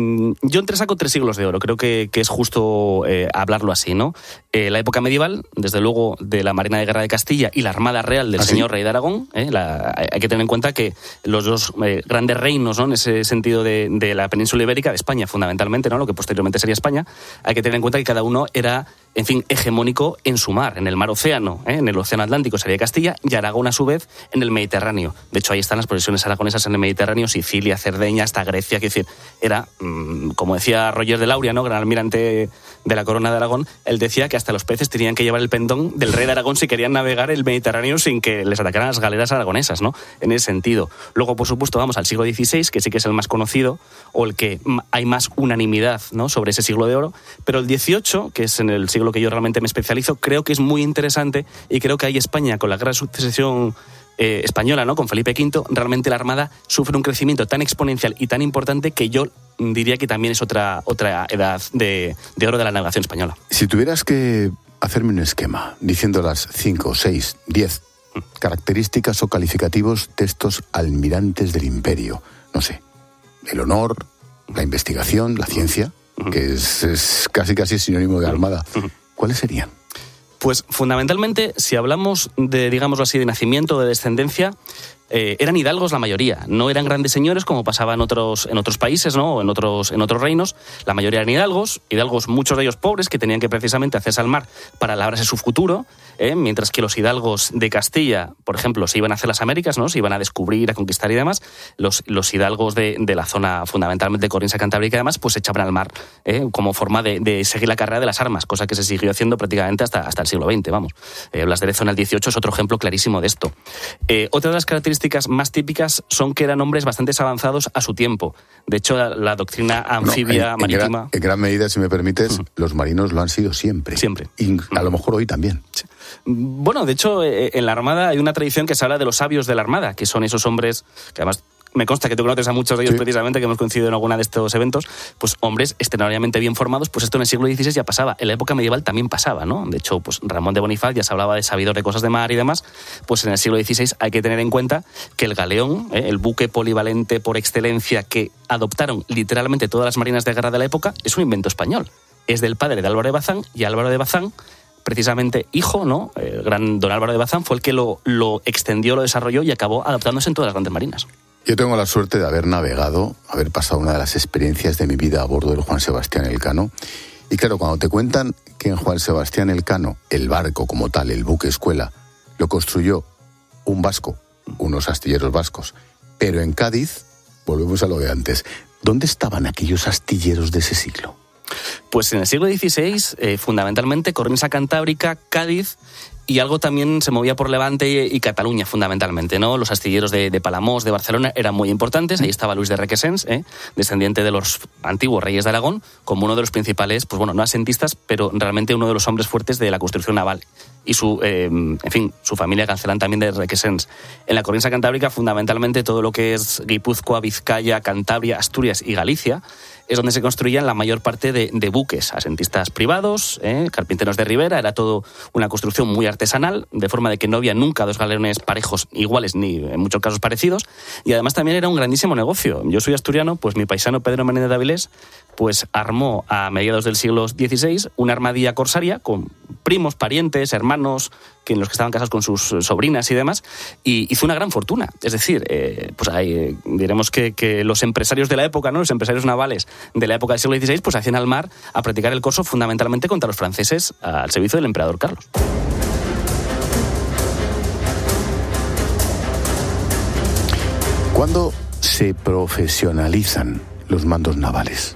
Speaker 26: Yo entresaco tres siglos de oro, creo que, que es justo eh, hablarlo así, ¿no? Eh, la época medieval, desde luego, de la Marina de Guerra de Castilla y la Armada Real del ¿Ah, señor sí? Rey de Aragón. ¿eh? La, hay que tener en cuenta que los dos eh, grandes reinos, ¿no? En ese sentido de, de la península ibérica, de España fundamentalmente, ¿no? Lo que posteriormente sería España, hay que tener en cuenta que cada uno era, en fin, hegemónico en su mar, en el mar Océano, ¿eh? En el Océano Atlántico sería Castilla y Aragón, a su vez, en el Mediterráneo. De hecho, ahí están las posesiones aragonesas en el Mediterráneo, Sicilia, Cerdeña, hasta Grecia, que decir, era... como decía Roger de Lauria, ¿no? Gran almirante de la Corona de Aragón, él decía que hasta los peces tenían que llevar el pendón del rey de Aragón si querían navegar el Mediterráneo sin que les atacaran las galeras aragonesas, ¿no? En ese sentido. Luego, por supuesto, vamos al siglo dieciséis, que sí que es el más conocido, o el que hay más unanimidad, ¿no? Sobre ese siglo de oro, pero el dieciocho, que es en el siglo que yo realmente me especializo, creo que es muy interesante y creo que ahí España, con la gran sucesión Eh, española, ¿no? Con Felipe quinto, realmente la Armada sufre un crecimiento tan exponencial y tan importante que yo diría que también es otra, otra edad de, de oro de la navegación española.
Speaker 1: Si tuvieras que hacerme un esquema diciendo las cinco, seis, diez características o calificativos de estos almirantes del imperio, no sé, el honor, la investigación, la ciencia, que es, es casi casi sinónimo de armada, ¿cuáles serían?
Speaker 26: Pues fundamentalmente, si hablamos de, digámoslo así, de nacimiento, de descendencia, eh, eran hidalgos la mayoría. No eran grandes señores como pasaba en otros, en otros países, ¿no? O en otros, en otros reinos. La mayoría eran hidalgos, hidalgos muchos de ellos pobres, que tenían que precisamente hacerse al mar para labrarse su futuro, ¿eh? Mientras que los hidalgos de Castilla, por ejemplo, se iban a hacer las Américas, ¿no? Se iban a descubrir, a conquistar y demás. Los, los hidalgos de, de la zona fundamentalmente cornisa cantábrica y demás, pues se echaban al mar, ¿eh? Como forma de, de seguir la carrera de las armas, cosa que se siguió haciendo prácticamente hasta, hasta el siglo veinte, vamos. Eh, Blas de Lezo en el dieciocho es otro ejemplo clarísimo de esto. Eh, otra de las características más típicas son que eran hombres bastante avanzados a su tiempo. De hecho, la, la doctrina anfibia,
Speaker 1: no, en,
Speaker 26: marítima...
Speaker 1: En gran, en gran medida, si me permites, uh-huh. los marinos lo han sido siempre.
Speaker 26: Siempre.
Speaker 1: Y a lo mejor hoy también.
Speaker 26: Sí. Bueno, de hecho, eh, en la Armada hay una tradición que se habla de los sabios de la Armada, que son esos hombres que además... Me consta que tú conoces a muchos de ellos, sí, precisamente, que hemos coincidido en alguna de estos eventos, pues hombres extraordinariamente bien formados. Pues esto en el siglo dieciséis ya pasaba, en la época medieval también pasaba, ¿no? De hecho, pues Ramón de Bonifaz ya se hablaba de sabidor de cosas de mar y demás. Pues en el siglo dieciséis hay que tener en cuenta que el galeón, ¿eh? el buque polivalente por excelencia que adoptaron literalmente todas las marinas de guerra de la época, es un invento español. Es del padre de Álvaro de Bazán, y Álvaro de Bazán, precisamente hijo, ¿no? El gran don Álvaro de Bazán fue el que lo, lo extendió, lo desarrolló y acabó adaptándose en todas las grandes marinas.
Speaker 1: Yo tengo la suerte de haber navegado, haber pasado una de las experiencias de mi vida a bordo del Juan Sebastián Elcano. Y claro, cuando te cuentan que en Juan Sebastián Elcano, el barco como tal, el buque escuela, lo construyó un vasco, unos astilleros vascos, pero en Cádiz, volvemos a lo de antes, ¿dónde estaban aquellos astilleros de ese siglo?
Speaker 26: Pues en el siglo dieciséis, eh, fundamentalmente, cornisa cantábrica, Cádiz, y algo también se movía por Levante y Cataluña, fundamentalmente, ¿no? Los astilleros de, de Palamós, de Barcelona, eran muy importantes. Ahí estaba Luis de Requesens, ¿eh? descendiente de los antiguos reyes de Aragón, como uno de los principales, pues bueno, no asentistas, pero realmente uno de los hombres fuertes de la construcción naval. Y su, eh, en fin, su familia cancelán también de Requesens. En la cornisa cantábrica, fundamentalmente, todo lo que es Guipúzcoa, Vizcaya, Cantabria, Asturias y Galicia, es donde se construían la mayor parte de, de buques, asentistas privados, ¿eh? carpinteros de ribera, era todo una construcción muy artesanal, de forma de que no había nunca dos galeones parejos iguales, ni en muchos casos parecidos, y además también era un grandísimo negocio. Yo soy asturiano, pues mi paisano Pedro Menéndez de Avilés, pues armó a mediados del siglo dieciséis una armadilla corsaria con primos, parientes, hermanos, que en los que estaban casados con sus sobrinas y demás, y hizo una gran fortuna. Es decir, eh, pues ahí eh, diremos que, que los empresarios de la época, ¿no? Los empresarios navales de la época del siglo dieciséis, pues hacían al mar a practicar el corso fundamentalmente contra los franceses al servicio del emperador Carlos.
Speaker 1: ¿Cuándo se profesionalizan los mandos navales?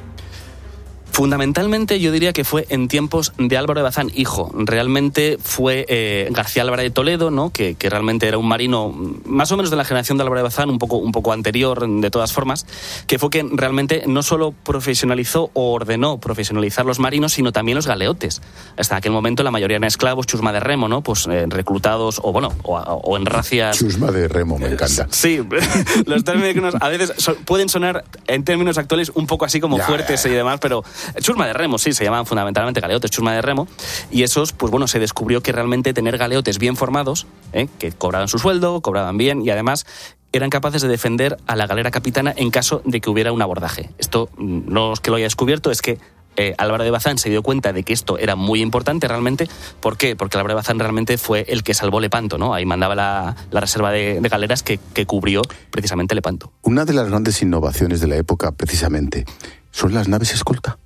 Speaker 26: Fundamentalmente yo diría que fue en tiempos de Álvaro de Bazán, hijo. Realmente fue eh, García Álvarez de Toledo, ¿no? que, que realmente era un marino más o menos de la generación de Álvaro de Bazán, un poco, un poco anterior de todas formas, que fue quien realmente no solo profesionalizó o ordenó profesionalizar los marinos, sino también los galeotes. Hasta aquel momento la mayoría eran esclavos, chusma de remo, ¿no? Pues eh, reclutados o bueno, o, o en racias...
Speaker 1: Chusma de remo, me encanta.
Speaker 26: Sí, los términos a veces so, pueden sonar en términos actuales un poco así como ya, fuertes ya, ya. y demás, pero... Chusma de remo, sí, se llamaban fundamentalmente galeotes, chusma de remo, y esos, pues bueno, se descubrió que realmente tener galeotes bien formados, ¿eh? que cobraban su sueldo, cobraban bien, y además eran capaces de defender a la galera capitana en caso de que hubiera un abordaje. Esto no es que lo haya descubierto, es que eh, Álvaro de Bazán se dio cuenta de que esto era muy importante realmente. ¿Por qué? Porque Álvaro de Bazán realmente fue el que salvó Lepanto, ¿no? Ahí mandaba la, la reserva de, de galeras que, que cubrió precisamente Lepanto.
Speaker 1: Una de las grandes innovaciones de la época, precisamente, son las naves escolta.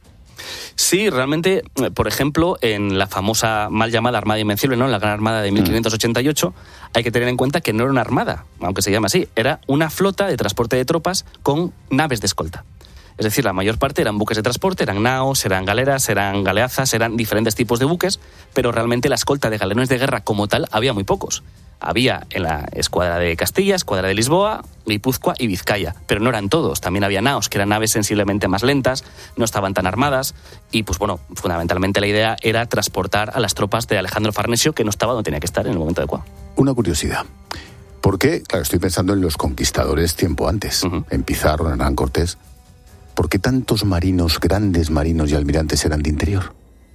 Speaker 26: Sí, realmente, por ejemplo, en la famosa mal llamada Armada Invencible, ¿no? La Gran Armada de mil quinientos ochenta y ocho, hay que tener en cuenta que no era una armada, aunque se llama así, era una flota de transporte de tropas con naves de escolta. Es decir, la mayor parte eran buques de transporte, eran naos, eran galeras, eran galeazas, eran diferentes tipos de buques, pero realmente la escolta de galeones de guerra como tal había muy pocos. Había en la escuadra de Castilla, escuadra de Lisboa, Guipúzcoa y Vizcaya, pero no eran todos. También había naos, que eran naves sensiblemente más lentas, no estaban tan armadas, y pues bueno, fundamentalmente la idea era transportar a las tropas de Alejandro Farnesio, que no estaba donde tenía que estar en el momento adecuado.
Speaker 1: Una curiosidad. ¿Por qué? Claro, estoy pensando en los conquistadores tiempo antes, uh-huh. en Pizarro, en Hernán Cortés. ¿Por qué tantos marinos, grandes marinos y almirantes eran de interior?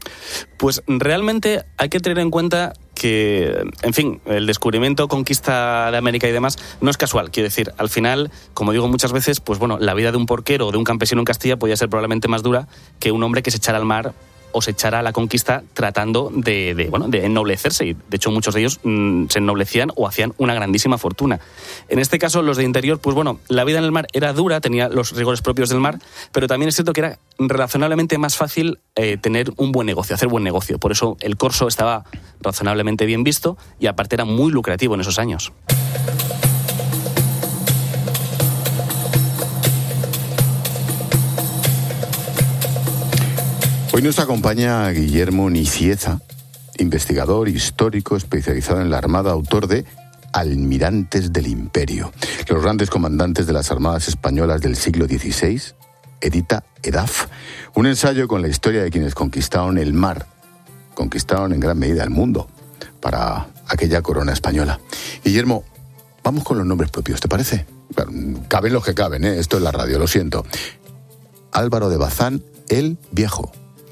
Speaker 26: Pues realmente hay que tener en cuenta que, en fin, el descubrimiento, conquista de América y demás no es casual. Quiero decir, al final, como digo muchas veces, pues bueno, la vida de un porquero o de un campesino en Castilla podía ser probablemente más dura que un hombre que se echara al mar o se echara a la conquista tratando de, de, bueno, de ennoblecerse. Y de hecho, muchos de ellos mmm, se ennoblecían o hacían una grandísima fortuna. En este caso, los de interior, pues bueno, la vida en el mar era dura, tenía los rigores propios del mar, pero también es cierto que era razonablemente más fácil eh, tener un buen negocio, hacer buen negocio. Por eso el corso estaba razonablemente bien visto y aparte era muy lucrativo en esos años.
Speaker 1: Hoy nos acompaña Guillermo Nicieza, investigador histórico especializado en la Armada, autor de Almirantes del Imperio, los grandes comandantes de las armadas españolas del siglo dieciséis, edita EDAF, un ensayo con la historia de quienes conquistaron el mar, conquistaron en gran medida el mundo para aquella corona española. Guillermo, vamos con los nombres propios, ¿te parece? Caben los que caben, ¿eh? Esto es la radio, lo siento. Álvaro de Bazán, el Viejo.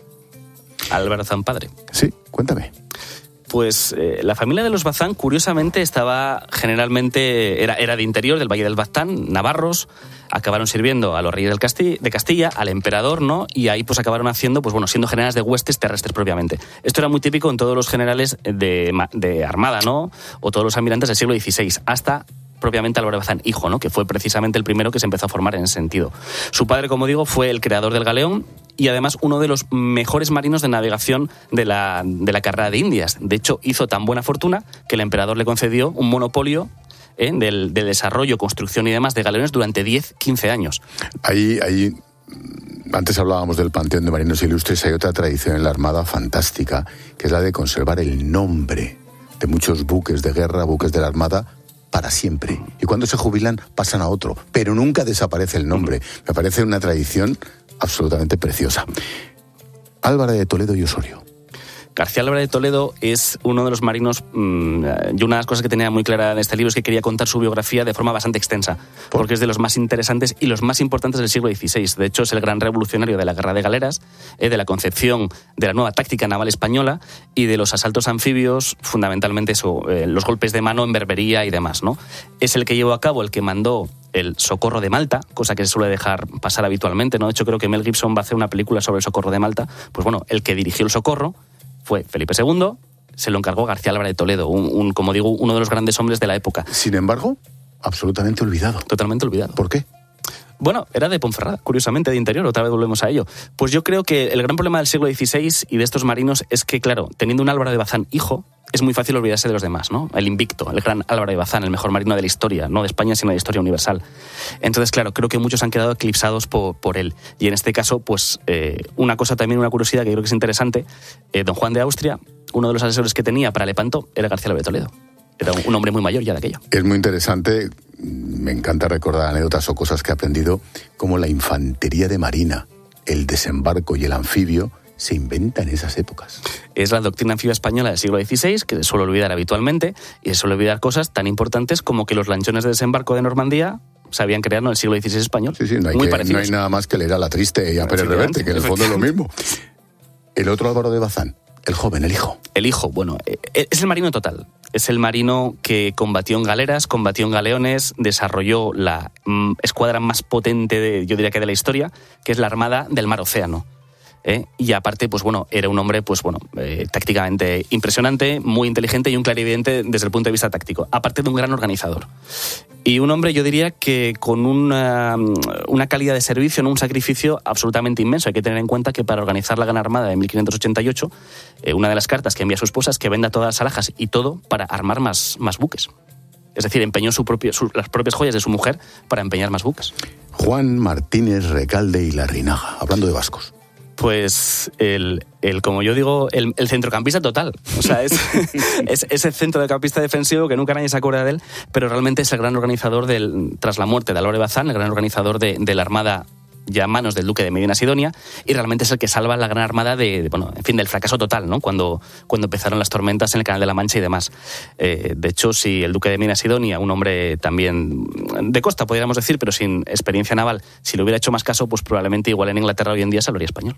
Speaker 26: Álvaro Bazán padre.
Speaker 1: Sí, cuéntame.
Speaker 26: Pues eh, la familia de los Bazán, curiosamente, estaba generalmente, era, era de interior, del Valle del Baztán, navarros, acabaron sirviendo a los reyes del Castilla, de Castilla, al emperador, ¿no? Y ahí pues acabaron haciendo, pues bueno, siendo generales de huestes terrestres propiamente. Esto era muy típico en todos los generales de, de armada, ¿no? O todos los almirantes del siglo dieciséis, hasta propiamente Álvaro de Bazán, hijo, ¿no? Que fue precisamente el primero que se empezó a formar en ese sentido. Su padre, como digo, fue el creador del galeón y además uno de los mejores marinos de navegación de la, de la carrera de Indias. De hecho, hizo tan buena fortuna que el emperador le concedió un monopolio ¿eh? del, del desarrollo, construcción y demás de galeones durante diez, quince años.
Speaker 1: Ahí, ahí, antes hablábamos del panteón de marinos ilustres, hay otra tradición en la Armada fantástica, que es la de conservar el nombre de muchos buques de guerra, buques de la Armada, para siempre. Y cuando se jubilan pasan a otro, pero nunca desaparece el nombre. Me parece una tradición absolutamente preciosa. Álvaro de Toledo y Osorio.
Speaker 26: García Álvarez de Toledo es uno de los marinos, mmm, y una de las cosas que tenía muy clara en este libro es que quería contar su biografía de forma bastante extensa, porque es de los más interesantes y los más importantes del siglo dieciséis. De hecho, es el gran revolucionario de la guerra de galeras, eh, de la concepción de la nueva táctica naval española y de los asaltos anfibios, fundamentalmente eso, eh, los golpes de mano en berbería y demás, ¿no? Es el que llevó a cabo, el que mandó el Socorro de Malta, cosa que se suele dejar pasar habitualmente, ¿no? De hecho, creo que Mel Gibson va a hacer una película sobre el Socorro de Malta. Pues bueno, el que dirigió el Socorro fue Felipe segundo, se lo encargó García Álvarez de Toledo, un, un, como digo, uno de los grandes hombres de la época.
Speaker 1: Sin embargo, absolutamente olvidado.
Speaker 26: Totalmente olvidado.
Speaker 1: ¿Por qué?
Speaker 26: Bueno, era de Ponferrada, curiosamente, de interior, otra vez volvemos a ello. Pues yo creo que el gran problema del siglo dieciséis y de estos marinos es que, claro, teniendo un Álvaro de Bazán hijo, es muy fácil olvidarse de los demás, ¿no? El invicto, el gran Álvaro de Bazán, el mejor marino de la historia, no de España, sino de la historia universal. Entonces, claro, creo que muchos han quedado eclipsados por, por él. Y en este caso, pues, eh, una cosa también, una curiosidad que creo que es interesante, eh, don Juan de Austria, uno de los asesores que tenía para Lepanto, era García Álvarez de Toledo. Era un hombre muy mayor ya de aquello.
Speaker 1: Es muy interesante, me encanta recordar anécdotas o cosas que he aprendido, como la infantería de marina, el desembarco y el anfibio se inventan en esas épocas.
Speaker 26: Es la doctrina anfibia española del siglo dieciséis, que se suele olvidar habitualmente, y se suele olvidar cosas tan importantes como que los lanchones de desembarco de Normandía se habían creado en el siglo dieciséis español.
Speaker 1: Sí, sí, no hay,
Speaker 26: muy
Speaker 1: que,
Speaker 26: parecidos.
Speaker 1: no hay nada más que leer a La Triste y a Pérez Reverte, que en el fondo es lo mismo. El otro Álvaro de Bazán, el joven, el hijo.
Speaker 26: El hijo, bueno, es el marino total. Es el marino que combatió en galeras, combatió en galeones, desarrolló la mm, escuadra más potente, de, yo diría que de la historia, que es la Armada del Mar Océano. ¿eh? Y aparte, pues bueno, era un hombre, pues bueno, eh, tácticamente impresionante, muy inteligente y un clarividente desde el punto de vista táctico. Aparte de un gran organizador. Y un hombre, yo diría que con una, una calidad de servicio, ¿no? Un sacrificio absolutamente inmenso. Hay que tener en cuenta que para organizar la Gran Armada de mil quinientos ochenta y ocho, eh, una de las cartas que envía a su esposa es que venda todas las alhajas y todo para armar más, más buques. Es decir, empeñó su propio, su, las propias joyas de su mujer para empeñar más buques.
Speaker 1: Juan Martínez Recalde y Larrinaga, hablando de vascos.
Speaker 26: Pues el, el como yo digo, el, el centrocampista total. O sea, es, es ese centrocampista defensivo que nunca nadie se acuerda de él, pero realmente es el gran organizador del, tras la muerte de Álvaro de Bazán, el gran organizador de, de la Armada ya a manos del duque de Medina Sidonia, y realmente es el que salva la gran armada de, de bueno, en fin, del fracaso total, ¿no? Cuando, cuando empezaron las tormentas en el Canal de la Mancha y demás. Eh, de hecho, si el duque de Medina Sidonia, un hombre también de costa, podríamos decir, pero sin experiencia naval, si le hubiera hecho más caso, pues probablemente igual en Inglaterra hoy en día se hablaría español.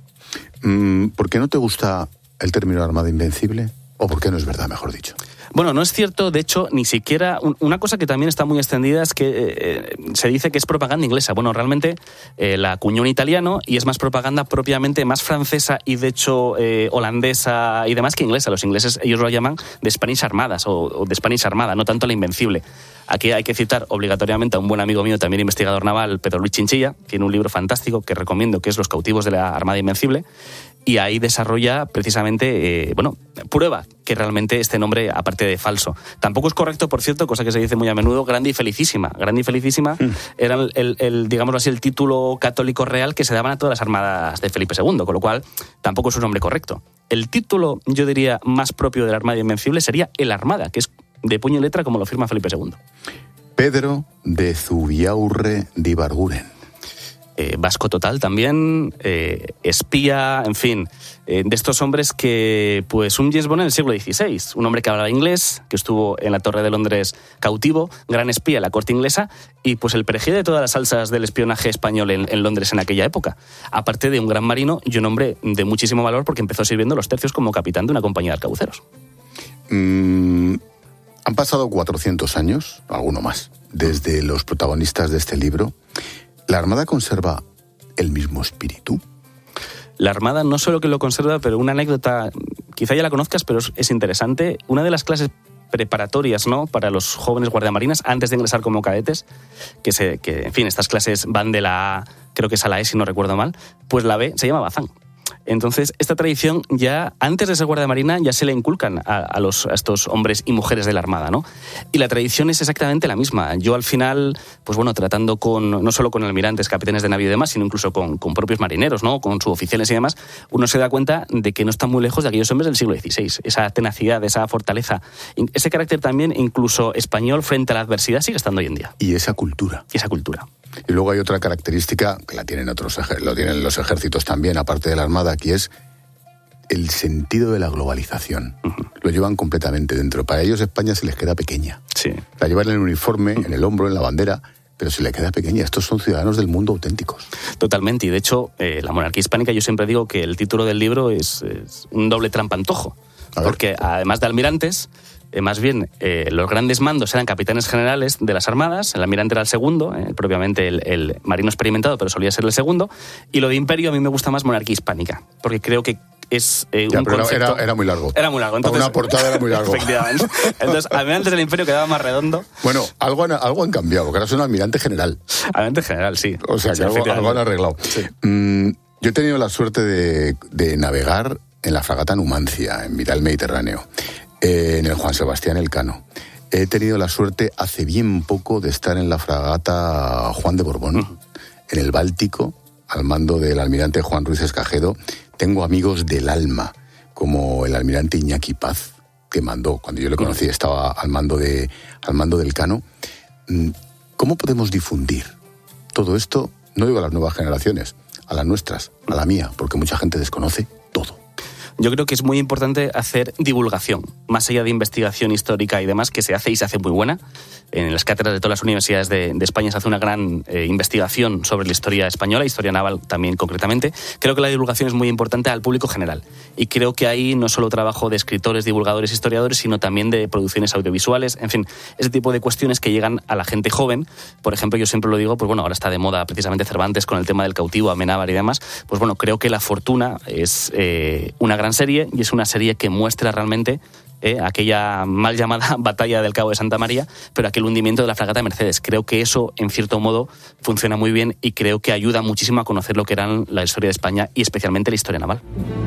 Speaker 1: Mm, ¿Por qué no te gusta el término Armada Invencible? ¿O por qué no es verdad, mejor dicho?
Speaker 26: Bueno, no es cierto, de hecho, ni siquiera... Una cosa que también está muy extendida es que eh, se dice que es propaganda inglesa. Bueno, realmente eh, la acuñó un italiano y es más propaganda propiamente más francesa y, de hecho, eh, holandesa y demás que inglesa. Los ingleses, ellos lo llaman de Spanish Armadas o, o de Spanish Armada, no tanto la Invencible. Aquí hay que citar obligatoriamente a un buen amigo mío, también investigador naval, Pedro Luis Chinchilla. Tiene un libro fantástico que recomiendo, que es Los cautivos de la Armada Invencible. Y ahí desarrolla precisamente, eh, bueno, prueba que realmente este nombre, aparte de falso. Tampoco es correcto, por cierto, cosa que se dice muy a menudo, Grande y Felicísima. Grande y Felicísima mm. era el, el, el, digámoslo así, el título católico real que se daban a todas las armadas de Felipe segundo, con lo cual tampoco es un nombre correcto. El título, yo diría, más propio de la Armada Invencible sería El Armada, que es de puño y letra como lo firma Felipe segundo.
Speaker 1: Pedro de Zubiaurre de Ibarguren.
Speaker 26: Eh, vasco total también, eh, espía, en fin, eh, de estos hombres que, pues un James Bond en el siglo dieciséis, un hombre que hablaba inglés, que estuvo en la Torre de Londres cautivo, gran espía en la corte inglesa y pues el perejil de todas las salsas del espionaje español en, en Londres en aquella época. Aparte de un gran marino y un hombre de muchísimo valor porque empezó sirviendo los tercios como capitán de una compañía de arcabuceros.
Speaker 1: Mm, han pasado cuatrocientos años, alguno más, desde los protagonistas de este libro. ¿La Armada conserva el mismo espíritu?
Speaker 26: La Armada no solo que lo conserva, pero una anécdota, quizá ya la conozcas, pero es, es interesante. Una de las clases preparatorias, ¿no?, para los jóvenes guardiamarinas, antes de ingresar como cadetes, que, se, que en fin, estas clases van de la A, creo que es a la E, si no recuerdo mal, pues la B se llama Bazán. Entonces, esta tradición ya, antes de ser guardia marina, ya se le inculcan a, a, los, a estos hombres y mujeres de la Armada, ¿no? Y la tradición es exactamente la misma. Yo al final, pues bueno, tratando con, no solo con almirantes, capitanes de navío y demás, sino incluso con, con propios marineros, ¿no?, con suboficiales y demás, uno se da cuenta de que no están muy lejos de aquellos hombres del siglo dieciséis. Esa tenacidad, esa fortaleza, ese carácter también incluso español frente a la adversidad sigue estando hoy en día.
Speaker 1: Y esa cultura.
Speaker 26: Y esa cultura.
Speaker 1: Y luego hay otra característica que la tienen otros lo tienen los ejércitos también, aparte de la Armada, que es el sentido de la globalización. Uh-huh. Lo llevan completamente dentro. Para ellos España se les queda pequeña.
Speaker 26: Sí.
Speaker 1: La llevan en el uniforme, uh-huh, en el hombro, en la bandera, pero se les queda pequeña. Estos son ciudadanos del mundo auténticos.
Speaker 26: Totalmente. Y de hecho, eh, la monarquía hispánica, yo siempre digo que el título del libro es, es un doble trampantojo. Porque además de almirantes, eh, más bien eh, los grandes mandos eran capitanes generales de las armadas, el almirante era el segundo, eh, propiamente el, el marino experimentado, pero solía ser el segundo, y lo de imperio a mí me gusta más monarquía hispánica, porque creo que es eh,
Speaker 1: ya,
Speaker 26: un
Speaker 1: pero
Speaker 26: concepto...
Speaker 1: Era, era muy largo.
Speaker 26: Era muy largo. Entonces,
Speaker 1: una portada era muy largo.
Speaker 26: Efectivamente. Entonces, almirante del imperio quedaba más redondo.
Speaker 1: Bueno, algo han, algo han cambiado, porque ahora es un almirante general.
Speaker 26: Almirante general, sí.
Speaker 1: O sea, que
Speaker 26: sí,
Speaker 1: algo, algo han arreglado.
Speaker 26: Sí.
Speaker 1: Mm, yo he tenido la suerte de, de navegar en la fragata Numancia, en mitad del Mediterráneo, eh, en el Juan Sebastián Elcano. He tenido la suerte hace bien poco de estar en la fragata Juan de Borbón, uh-huh. en el Báltico, al mando del almirante Juan Ruiz Escajedo. Tengo amigos del alma, como el almirante Iñaki Paz, que mandó, cuando yo le conocí, estaba al mando, de, al mando del Cano. ¿Cómo podemos difundir todo esto? No digo a las nuevas generaciones, a las nuestras, a la mía, porque mucha gente desconoce todo.
Speaker 26: Yo creo que es muy importante hacer divulgación, más allá de investigación histórica y demás, que se hace y se hace muy buena. En las cátedras de todas las universidades de, de España se hace una gran eh, investigación sobre la historia española, historia naval también concretamente. Creo que la divulgación es muy importante al público general. Y creo que ahí no solo trabajo de escritores, divulgadores, historiadores, sino también de producciones audiovisuales, en fin, ese tipo de cuestiones que llegan a la gente joven. Por ejemplo, yo siempre lo digo, pues bueno, ahora está de moda precisamente Cervantes con el tema del cautivo, Amenábar y demás. Pues bueno, creo que La Fortuna es eh, una gran serie y es una serie que muestra realmente Eh, aquella mal llamada batalla del Cabo de Santa María, pero aquel hundimiento de la fragata Mercedes. Creo que eso, en cierto modo, funciona muy bien y creo que ayuda muchísimo a conocer lo que era la historia de España y especialmente la historia naval.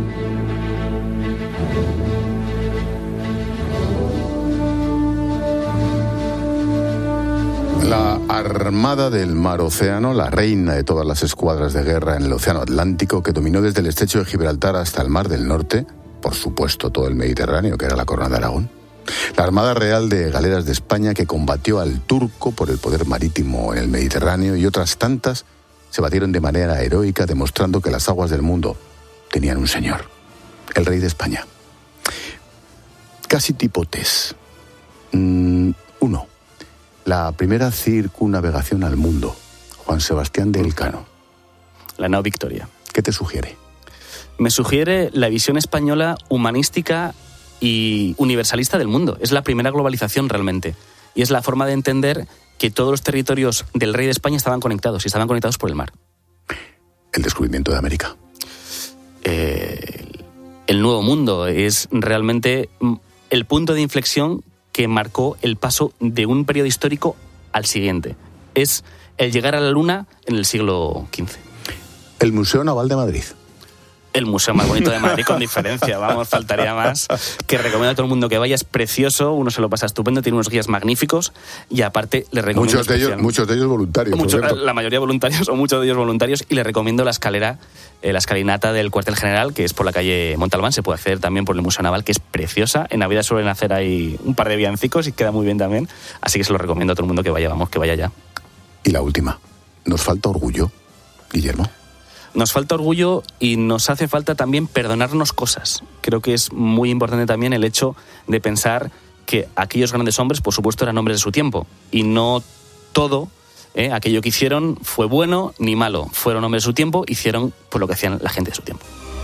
Speaker 1: La Armada del Mar Océano, la reina de todas las escuadras de guerra en el Océano Atlántico, que dominó desde el estrecho de Gibraltar hasta el Mar del Norte, por supuesto todo el Mediterráneo, que era la Corona de Aragón. La Armada Real de Galeras de España, que combatió al turco por el poder marítimo en el Mediterráneo, y otras tantas se batieron de manera heroica, demostrando que las aguas del mundo tenían un señor, el rey de España. Casi tipo test. Mm, uno. La primera circunnavegación al mundo, Juan Sebastián de Elcano.
Speaker 26: La nao Victoria.
Speaker 1: ¿Qué te sugiere?
Speaker 26: Me sugiere la visión española humanística y universalista del mundo. Es la primera globalización realmente. Y es la forma de entender que todos los territorios del rey de España estaban conectados y estaban conectados por el mar.
Speaker 1: El descubrimiento de América.
Speaker 26: Eh, el nuevo mundo es realmente el punto de inflexión que marcó el paso de un periodo histórico al siguiente. Es el llegar a la luna en el siglo quince.
Speaker 1: El Museo Naval de Madrid.
Speaker 26: El museo más bonito de Madrid, con diferencia, vamos, faltaría más, que recomiendo a todo el mundo que vaya, es precioso, uno se lo pasa estupendo, tiene unos guías magníficos y aparte le recomiendo...
Speaker 1: Muchos de ellos, muchos de ellos voluntarios.
Speaker 26: Mucho, la mayoría voluntarios o muchos de ellos voluntarios, y le recomiendo la escalera, eh, la escalinata del cuartel general, que es por la calle Montalbán, se puede acceder también por el Museo Naval, que es preciosa. En Navidad suelen hacer ahí un par de villancicos y queda muy bien también, así que se lo recomiendo a todo el mundo que vaya, vamos, que vaya ya.
Speaker 1: Y la última, ¿nos falta orgullo, Guillermo?
Speaker 26: Nos falta orgullo y nos hace falta también perdonarnos cosas. Creo que es muy importante también el hecho de pensar que aquellos grandes hombres, por supuesto, eran hombres de su tiempo. Y no todo, eh, aquello que hicieron fue bueno ni malo. Fueron hombres de su tiempo, hicieron pues, lo que hacían la gente de su tiempo.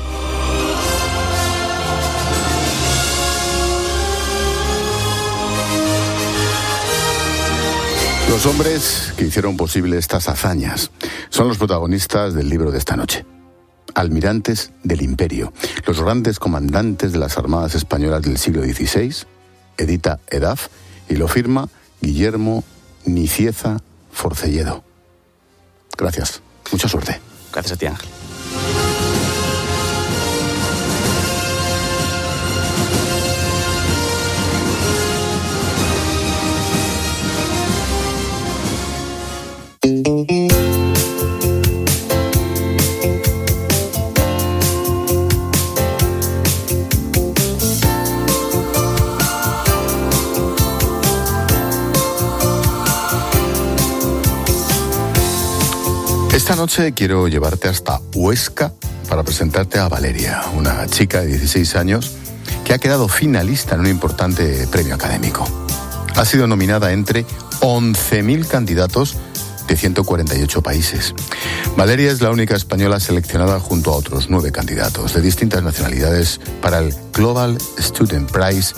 Speaker 1: Los hombres que hicieron posible estas hazañas son los protagonistas del libro de esta noche. Almirantes del Imperio, los grandes comandantes de las armadas españolas del siglo dieciséis, edita EDAF y lo firma Guillermo Nicieza Forcelledo. Gracias, mucha suerte.
Speaker 26: Gracias a ti, Ángel.
Speaker 1: Esta noche quiero llevarte hasta Huesca para presentarte a Valeria, una chica de dieciséis años que ha quedado finalista en un importante premio académico. Ha sido nominada entre once mil candidatos de ciento cuarenta y ocho países. Valeria es la única española seleccionada junto a otros nueve candidatos de distintas nacionalidades para el Global Student Prize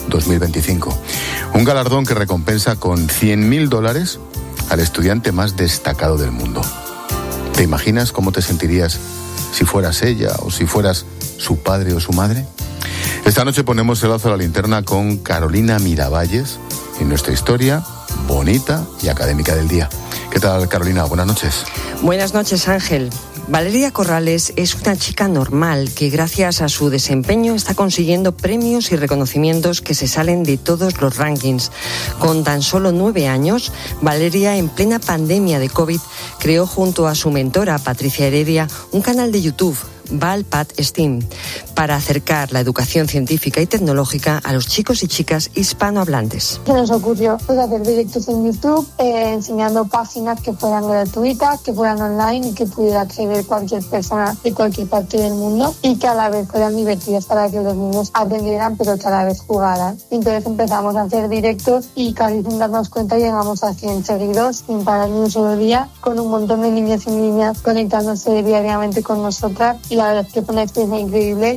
Speaker 1: dos mil veinticinco. Un galardón que recompensa con cien mil dólares al estudiante más destacado del mundo. ¿Te imaginas cómo te sentirías si fueras ella o si fueras su padre o su madre? Esta noche ponemos el lazo a la linterna con Carolina Miravalles en nuestra historia bonita y académica del día. ¿Qué tal, Carolina? Buenas noches.
Speaker 2: Buenas noches, Ángel. Valeria Corrales es una chica normal que gracias a su desempeño está consiguiendo premios y reconocimientos que se salen de todos los rankings. Con tan solo nueve años, Valeria, en plena pandemia de COVID, creó junto a su mentora Patricia Heredia un canal de YouTube, Valpat STEAM, para acercar la educación científica y tecnológica a los chicos y chicas hispanohablantes.
Speaker 16: Se nos ocurrió pues, hacer directos en YouTube, eh, enseñando páginas que fueran gratuitas, que fueran online y que pudiera acceder cualquier persona de cualquier parte del mundo y que a la vez fueran divertidas para que los niños aprendieran pero que a la vez jugaran. Entonces empezamos a hacer directos y casi sin darnos cuenta llegamos a cien seguidos sin parar ni un solo día, con un montón de niños y niñas conectándose diariamente con nosotras y la verdad es que fue una experiencia increíble.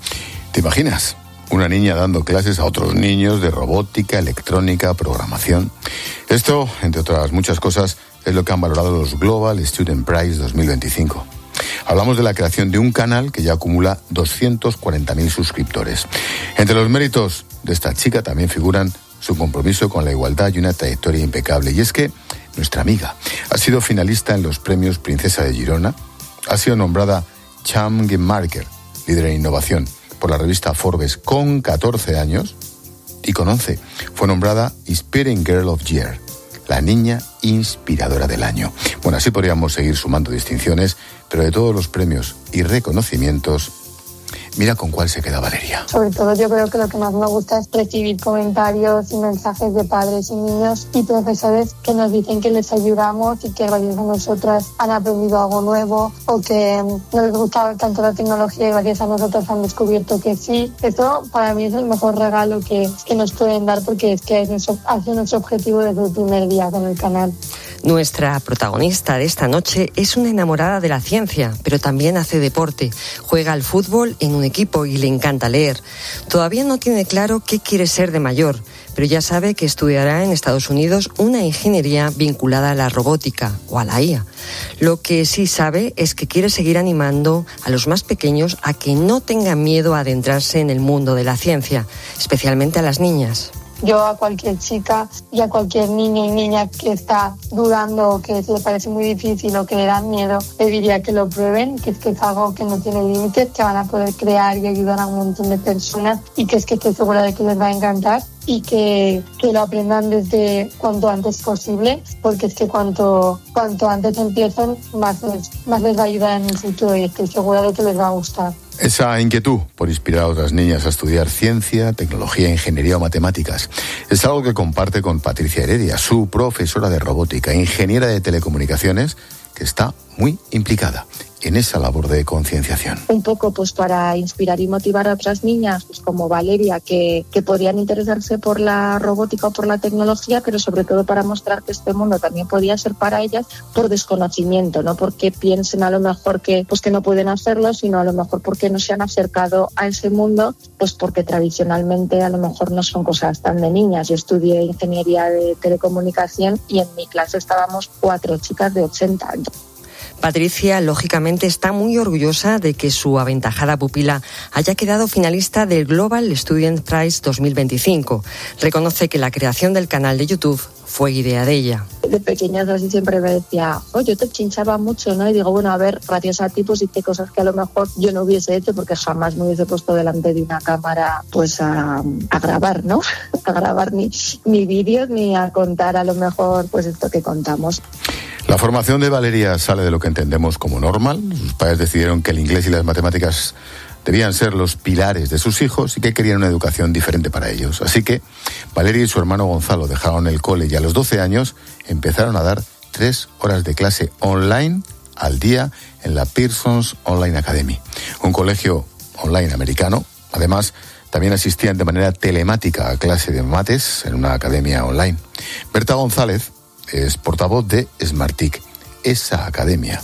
Speaker 1: ¿Te imaginas? Una niña dando clases a otros niños de robótica, electrónica, programación. Esto, entre otras muchas cosas, es lo que han valorado los Global Student Prize dos mil veinticinco. Hablamos de la creación de un canal que ya acumula doscientos cuarenta mil suscriptores. Entre los méritos de esta chica también figuran su compromiso con la igualdad y una trayectoria impecable. Y es que nuestra amiga ha sido finalista en los premios Princesa de Girona, ha sido nombrada Changemarker, líder en innovación, por la revista Forbes con catorce años, y con once fue nombrada Inspiring Girl of Year, la niña inspiradora del año. Bueno, así podríamos seguir sumando distinciones, pero de todos los premios y reconocimientos, mira con cuál se queda Valeria.
Speaker 16: Sobre todo yo creo que lo que más me gusta es recibir comentarios y mensajes de padres y niños y profesores que nos dicen que les ayudamos y que gracias a nosotras han aprendido algo nuevo o que no les gustaba tanto la tecnología y gracias a nosotros han descubierto que sí. Esto para mí es el mejor regalo que, que nos pueden dar porque es que ha sido nuestro objetivo desde el primer día con el canal.
Speaker 2: Nuestra protagonista de esta noche es una enamorada de la ciencia, pero también hace deporte. Juega al fútbol en un equipo y le encanta leer. Todavía no tiene claro qué quiere ser de mayor, pero ya sabe que estudiará en Estados Unidos una ingeniería vinculada a la robótica o a la I A. Lo que sí sabe es que quiere seguir animando a los más pequeños a que no tengan miedo a adentrarse en el mundo de la ciencia, especialmente a las niñas.
Speaker 16: Yo a cualquier chica y a cualquier niño y niña que está dudando o que le parece muy difícil o que le da miedo, le diría que lo prueben, que es que es algo que no tiene límites, que van a poder crear y ayudar a un montón de personas y que es que estoy segura de que les va a encantar y que, que lo aprendan desde cuanto antes posible, porque es que cuanto, cuanto antes empiecen, más les, más les va a ayudar en el futuro y estoy segura de que les va a gustar.
Speaker 1: Esa inquietud por inspirar a otras niñas a estudiar ciencia, tecnología, ingeniería o matemáticas es algo que comparte con Patricia Heredia, su profesora de robótica, ingeniera de telecomunicaciones, que está muy implicada en esa labor de concienciación.
Speaker 3: Un poco pues para inspirar y motivar a otras niñas, pues como Valeria, que, que podrían interesarse por la robótica o por la tecnología, pero sobre todo para mostrar que este mundo también podía ser para ellas por desconocimiento, no porque piensen a lo mejor que, pues que no pueden hacerlo, sino a lo mejor porque no se han acercado a ese mundo, pues porque tradicionalmente a lo mejor no son cosas tan de niñas. Yo estudié ingeniería de telecomunicación y en mi clase estábamos cuatro chicas de ochenta años.
Speaker 2: Patricia, lógicamente, está muy orgullosa de que su aventajada pupila haya quedado finalista del Global Student Prize dos mil veinticinco. Reconoce que la creación del canal de YouTube fue idea de ella.
Speaker 3: De pequeñas así siempre me decía, oh, yo te chinchaba mucho, ¿no? Y digo, bueno, a ver, gracias a ti pues hice cosas que a lo mejor yo no hubiese hecho porque jamás me hubiese puesto delante de una cámara pues a, a grabar, ¿no? A grabar ni, ni vídeos ni a contar a lo mejor pues esto que contamos.
Speaker 1: La formación de Valeria sale de lo que entendemos como normal. Sus padres decidieron que el inglés y las matemáticas debían ser los pilares de sus hijos y que querían una educación diferente para ellos. Así que Valeria y su hermano Gonzalo dejaron el cole y a los doce años empezaron a dar tres horas de clase online al día en la Pearson's Online Academy, un colegio online americano. Además, también asistían de manera telemática a clase de mates en una academia online. Berta González es portavoz de Smartic, esa academia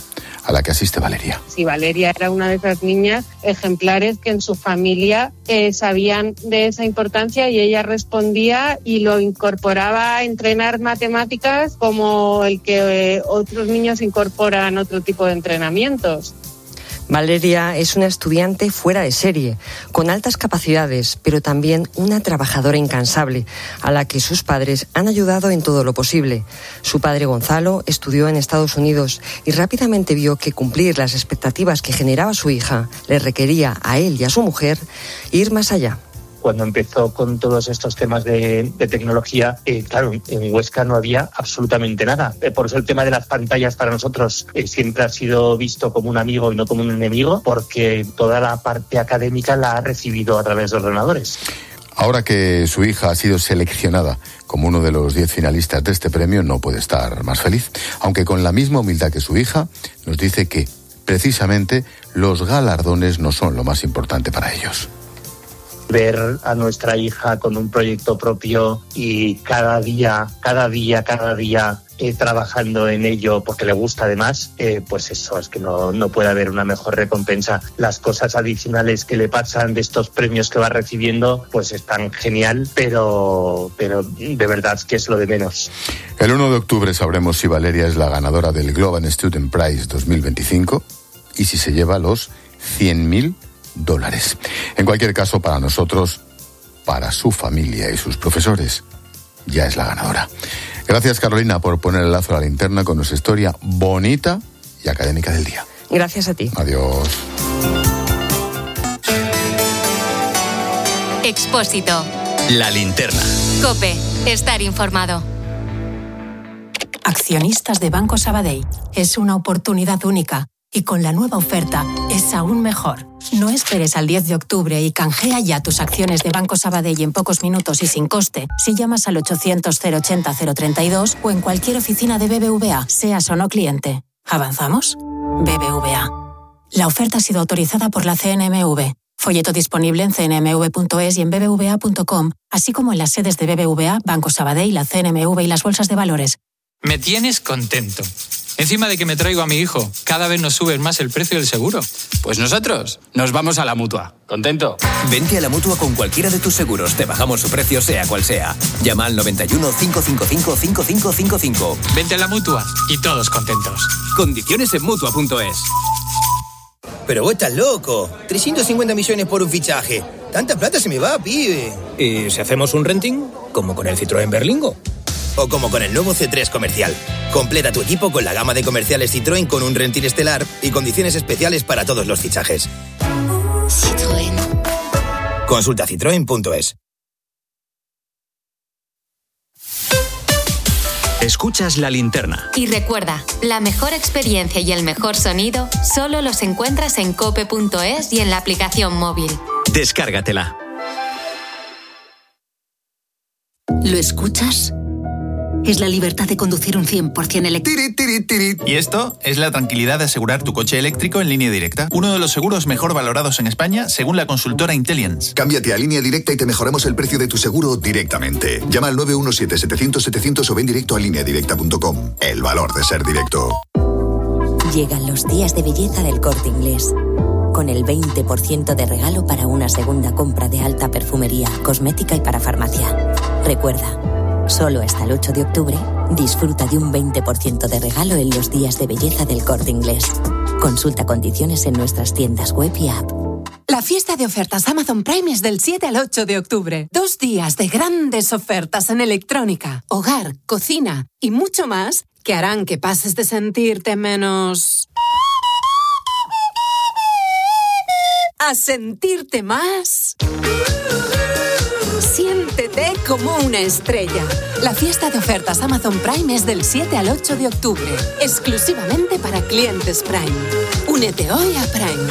Speaker 1: a la que asiste Valeria.
Speaker 4: Sí, Valeria era una de esas niñas ejemplares que en su familia eh, sabían de esa importancia y ella respondía y lo incorporaba a entrenar matemáticas como el que eh, otros niños incorporan otro tipo de entrenamientos.
Speaker 2: Valeria es una estudiante fuera de serie, con altas capacidades, pero también una trabajadora incansable, a la que sus padres han ayudado en todo lo posible. Su padre Gonzalo estudió en Estados Unidos y rápidamente vio que cumplir las expectativas que generaba su hija le requería a él y a su mujer ir más allá.
Speaker 5: Cuando empezó con todos estos temas de, de tecnología, eh, claro, en Huesca no había absolutamente nada. Eh, por eso el tema de las pantallas para nosotros eh, siempre ha sido visto como un amigo y no como un enemigo, porque toda la parte académica la ha recibido a través de ordenadores.
Speaker 1: Ahora que su hija ha sido seleccionada como uno de los diez finalistas de este premio, no puede estar más feliz, aunque con la misma humildad que su hija, nos dice que, precisamente, los galardones no son lo más importante para ellos.
Speaker 5: Ver a nuestra hija con un proyecto propio y cada día, cada día, cada día eh, trabajando en ello porque le gusta además, eh, pues eso, es que no, no puede haber una mejor recompensa. Las cosas adicionales que le pasan de estos premios que va recibiendo, pues están genial, pero, pero de verdad que es lo de menos.
Speaker 1: El uno de octubre sabremos si Valeria es la ganadora del Global Student Prize dos mil veinticinco y si se lleva los cien mil dólares. En cualquier caso, para nosotros, para su familia y sus profesores, ya es la ganadora. Gracias, Carolina, por poner el lazo a la linterna con nuestra historia bonita y académica del día.
Speaker 2: Gracias a ti.
Speaker 1: Adiós.
Speaker 9: Expósito.
Speaker 15: La linterna.
Speaker 9: COPE. Estar informado.
Speaker 20: Accionistas de Banco Sabadell. Es una oportunidad única. Y con la nueva oferta es aún mejor. No esperes al diez de octubre y canjea ya tus acciones de Banco Sabadell en pocos minutos y sin coste si llamas al ochocientos cero ochenta cero treinta y dos o en cualquier oficina de B B V A, seas o no cliente. ¿Avanzamos? B B V A. La oferta ha sido autorizada por la C N M V. Folleto disponible en c n m v punto es y en b b v a punto com, así como en las sedes de B B V A, Banco Sabadell, la C N M V y las bolsas de valores.
Speaker 7: Me tienes contento. Encima de que me traigo a mi hijo, cada vez nos sube más el precio del seguro.
Speaker 8: Pues nosotros nos vamos a la Mutua. ¿Contento?
Speaker 10: Vente a la Mutua con cualquiera de tus seguros. Te bajamos su precio sea cual sea. Llama al noventa y uno, cinco cinco cinco, cinco cinco cinco cinco.
Speaker 7: Vente a la Mutua y todos contentos.
Speaker 10: Condiciones en Mutua punto es.
Speaker 11: Pero vos estás loco. trescientos cincuenta millones por un fichaje. Tanta plata se me va, pibe.
Speaker 10: ¿Y si hacemos un renting? Como con el Citroën Berlingo.
Speaker 11: O como con el nuevo C tres Comercial. Completa tu equipo con la gama de comerciales Citroën con un renting estelar y condiciones especiales para todos los fichajes.
Speaker 9: Citroën.
Speaker 11: Consulta citroen punto es.
Speaker 15: Escuchas La Linterna.
Speaker 9: Y recuerda, la mejor experiencia y el mejor sonido solo los encuentras en cope punto es y en la aplicación móvil.
Speaker 15: Descárgatela.
Speaker 27: ¿Lo escuchas? Es la libertad de conducir un cien por ciento eléctrico.
Speaker 28: Y esto es la tranquilidad de asegurar tu coche eléctrico en Línea Directa. Uno de los seguros mejor valorados en España, según la consultora Intellience.
Speaker 29: Cámbiate a Línea Directa y te mejoramos el precio de tu seguro directamente. Llama al nueve uno siete, setecientos, setecientos o ven directo a línea directa punto com. El valor de ser directo.
Speaker 30: Llegan los días de belleza del Corte Inglés. Con el veinte por ciento de regalo para una segunda compra de alta perfumería, cosmética y para farmacia. Recuerda, solo hasta el ocho de octubre, disfruta de un veinte por ciento de regalo en los días de belleza del Corte Inglés. Consulta condiciones en nuestras tiendas web y app.
Speaker 20: La fiesta de ofertas Amazon Prime es del siete al ocho de octubre. Dos días de grandes ofertas en electrónica, hogar, cocina y mucho más que harán que pases de sentirte menos... a sentirte más... Siéntete como una estrella. La fiesta de ofertas Amazon Prime es del siete al ocho de octubre, exclusivamente para clientes Prime. Únete hoy a Prime.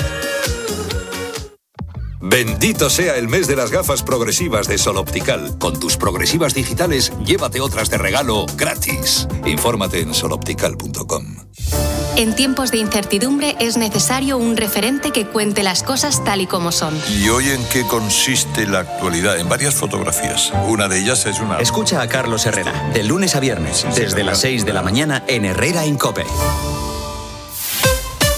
Speaker 31: Bendito sea el mes de las gafas progresivas de Sol Optical. Con tus progresivas digitales, llévate otras de regalo gratis. Infórmate en sol optical punto com.
Speaker 9: En tiempos de incertidumbre es necesario un referente que cuente las cosas tal y como son.
Speaker 31: ¿Y hoy en qué consiste la actualidad? En varias fotografías. Una de ellas es una...
Speaker 15: Escucha a Carlos Herrera, de lunes a viernes, desde las seis de la mañana en Herrera en COPE.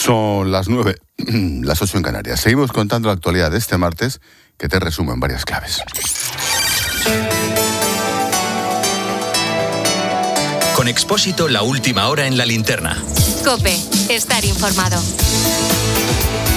Speaker 1: Son las nueve, las ocho en Canarias. Seguimos contando la actualidad de este martes, que te resumo en varias claves.
Speaker 15: Con Expósito, la última hora en la linterna.
Speaker 9: COPE, estar informado.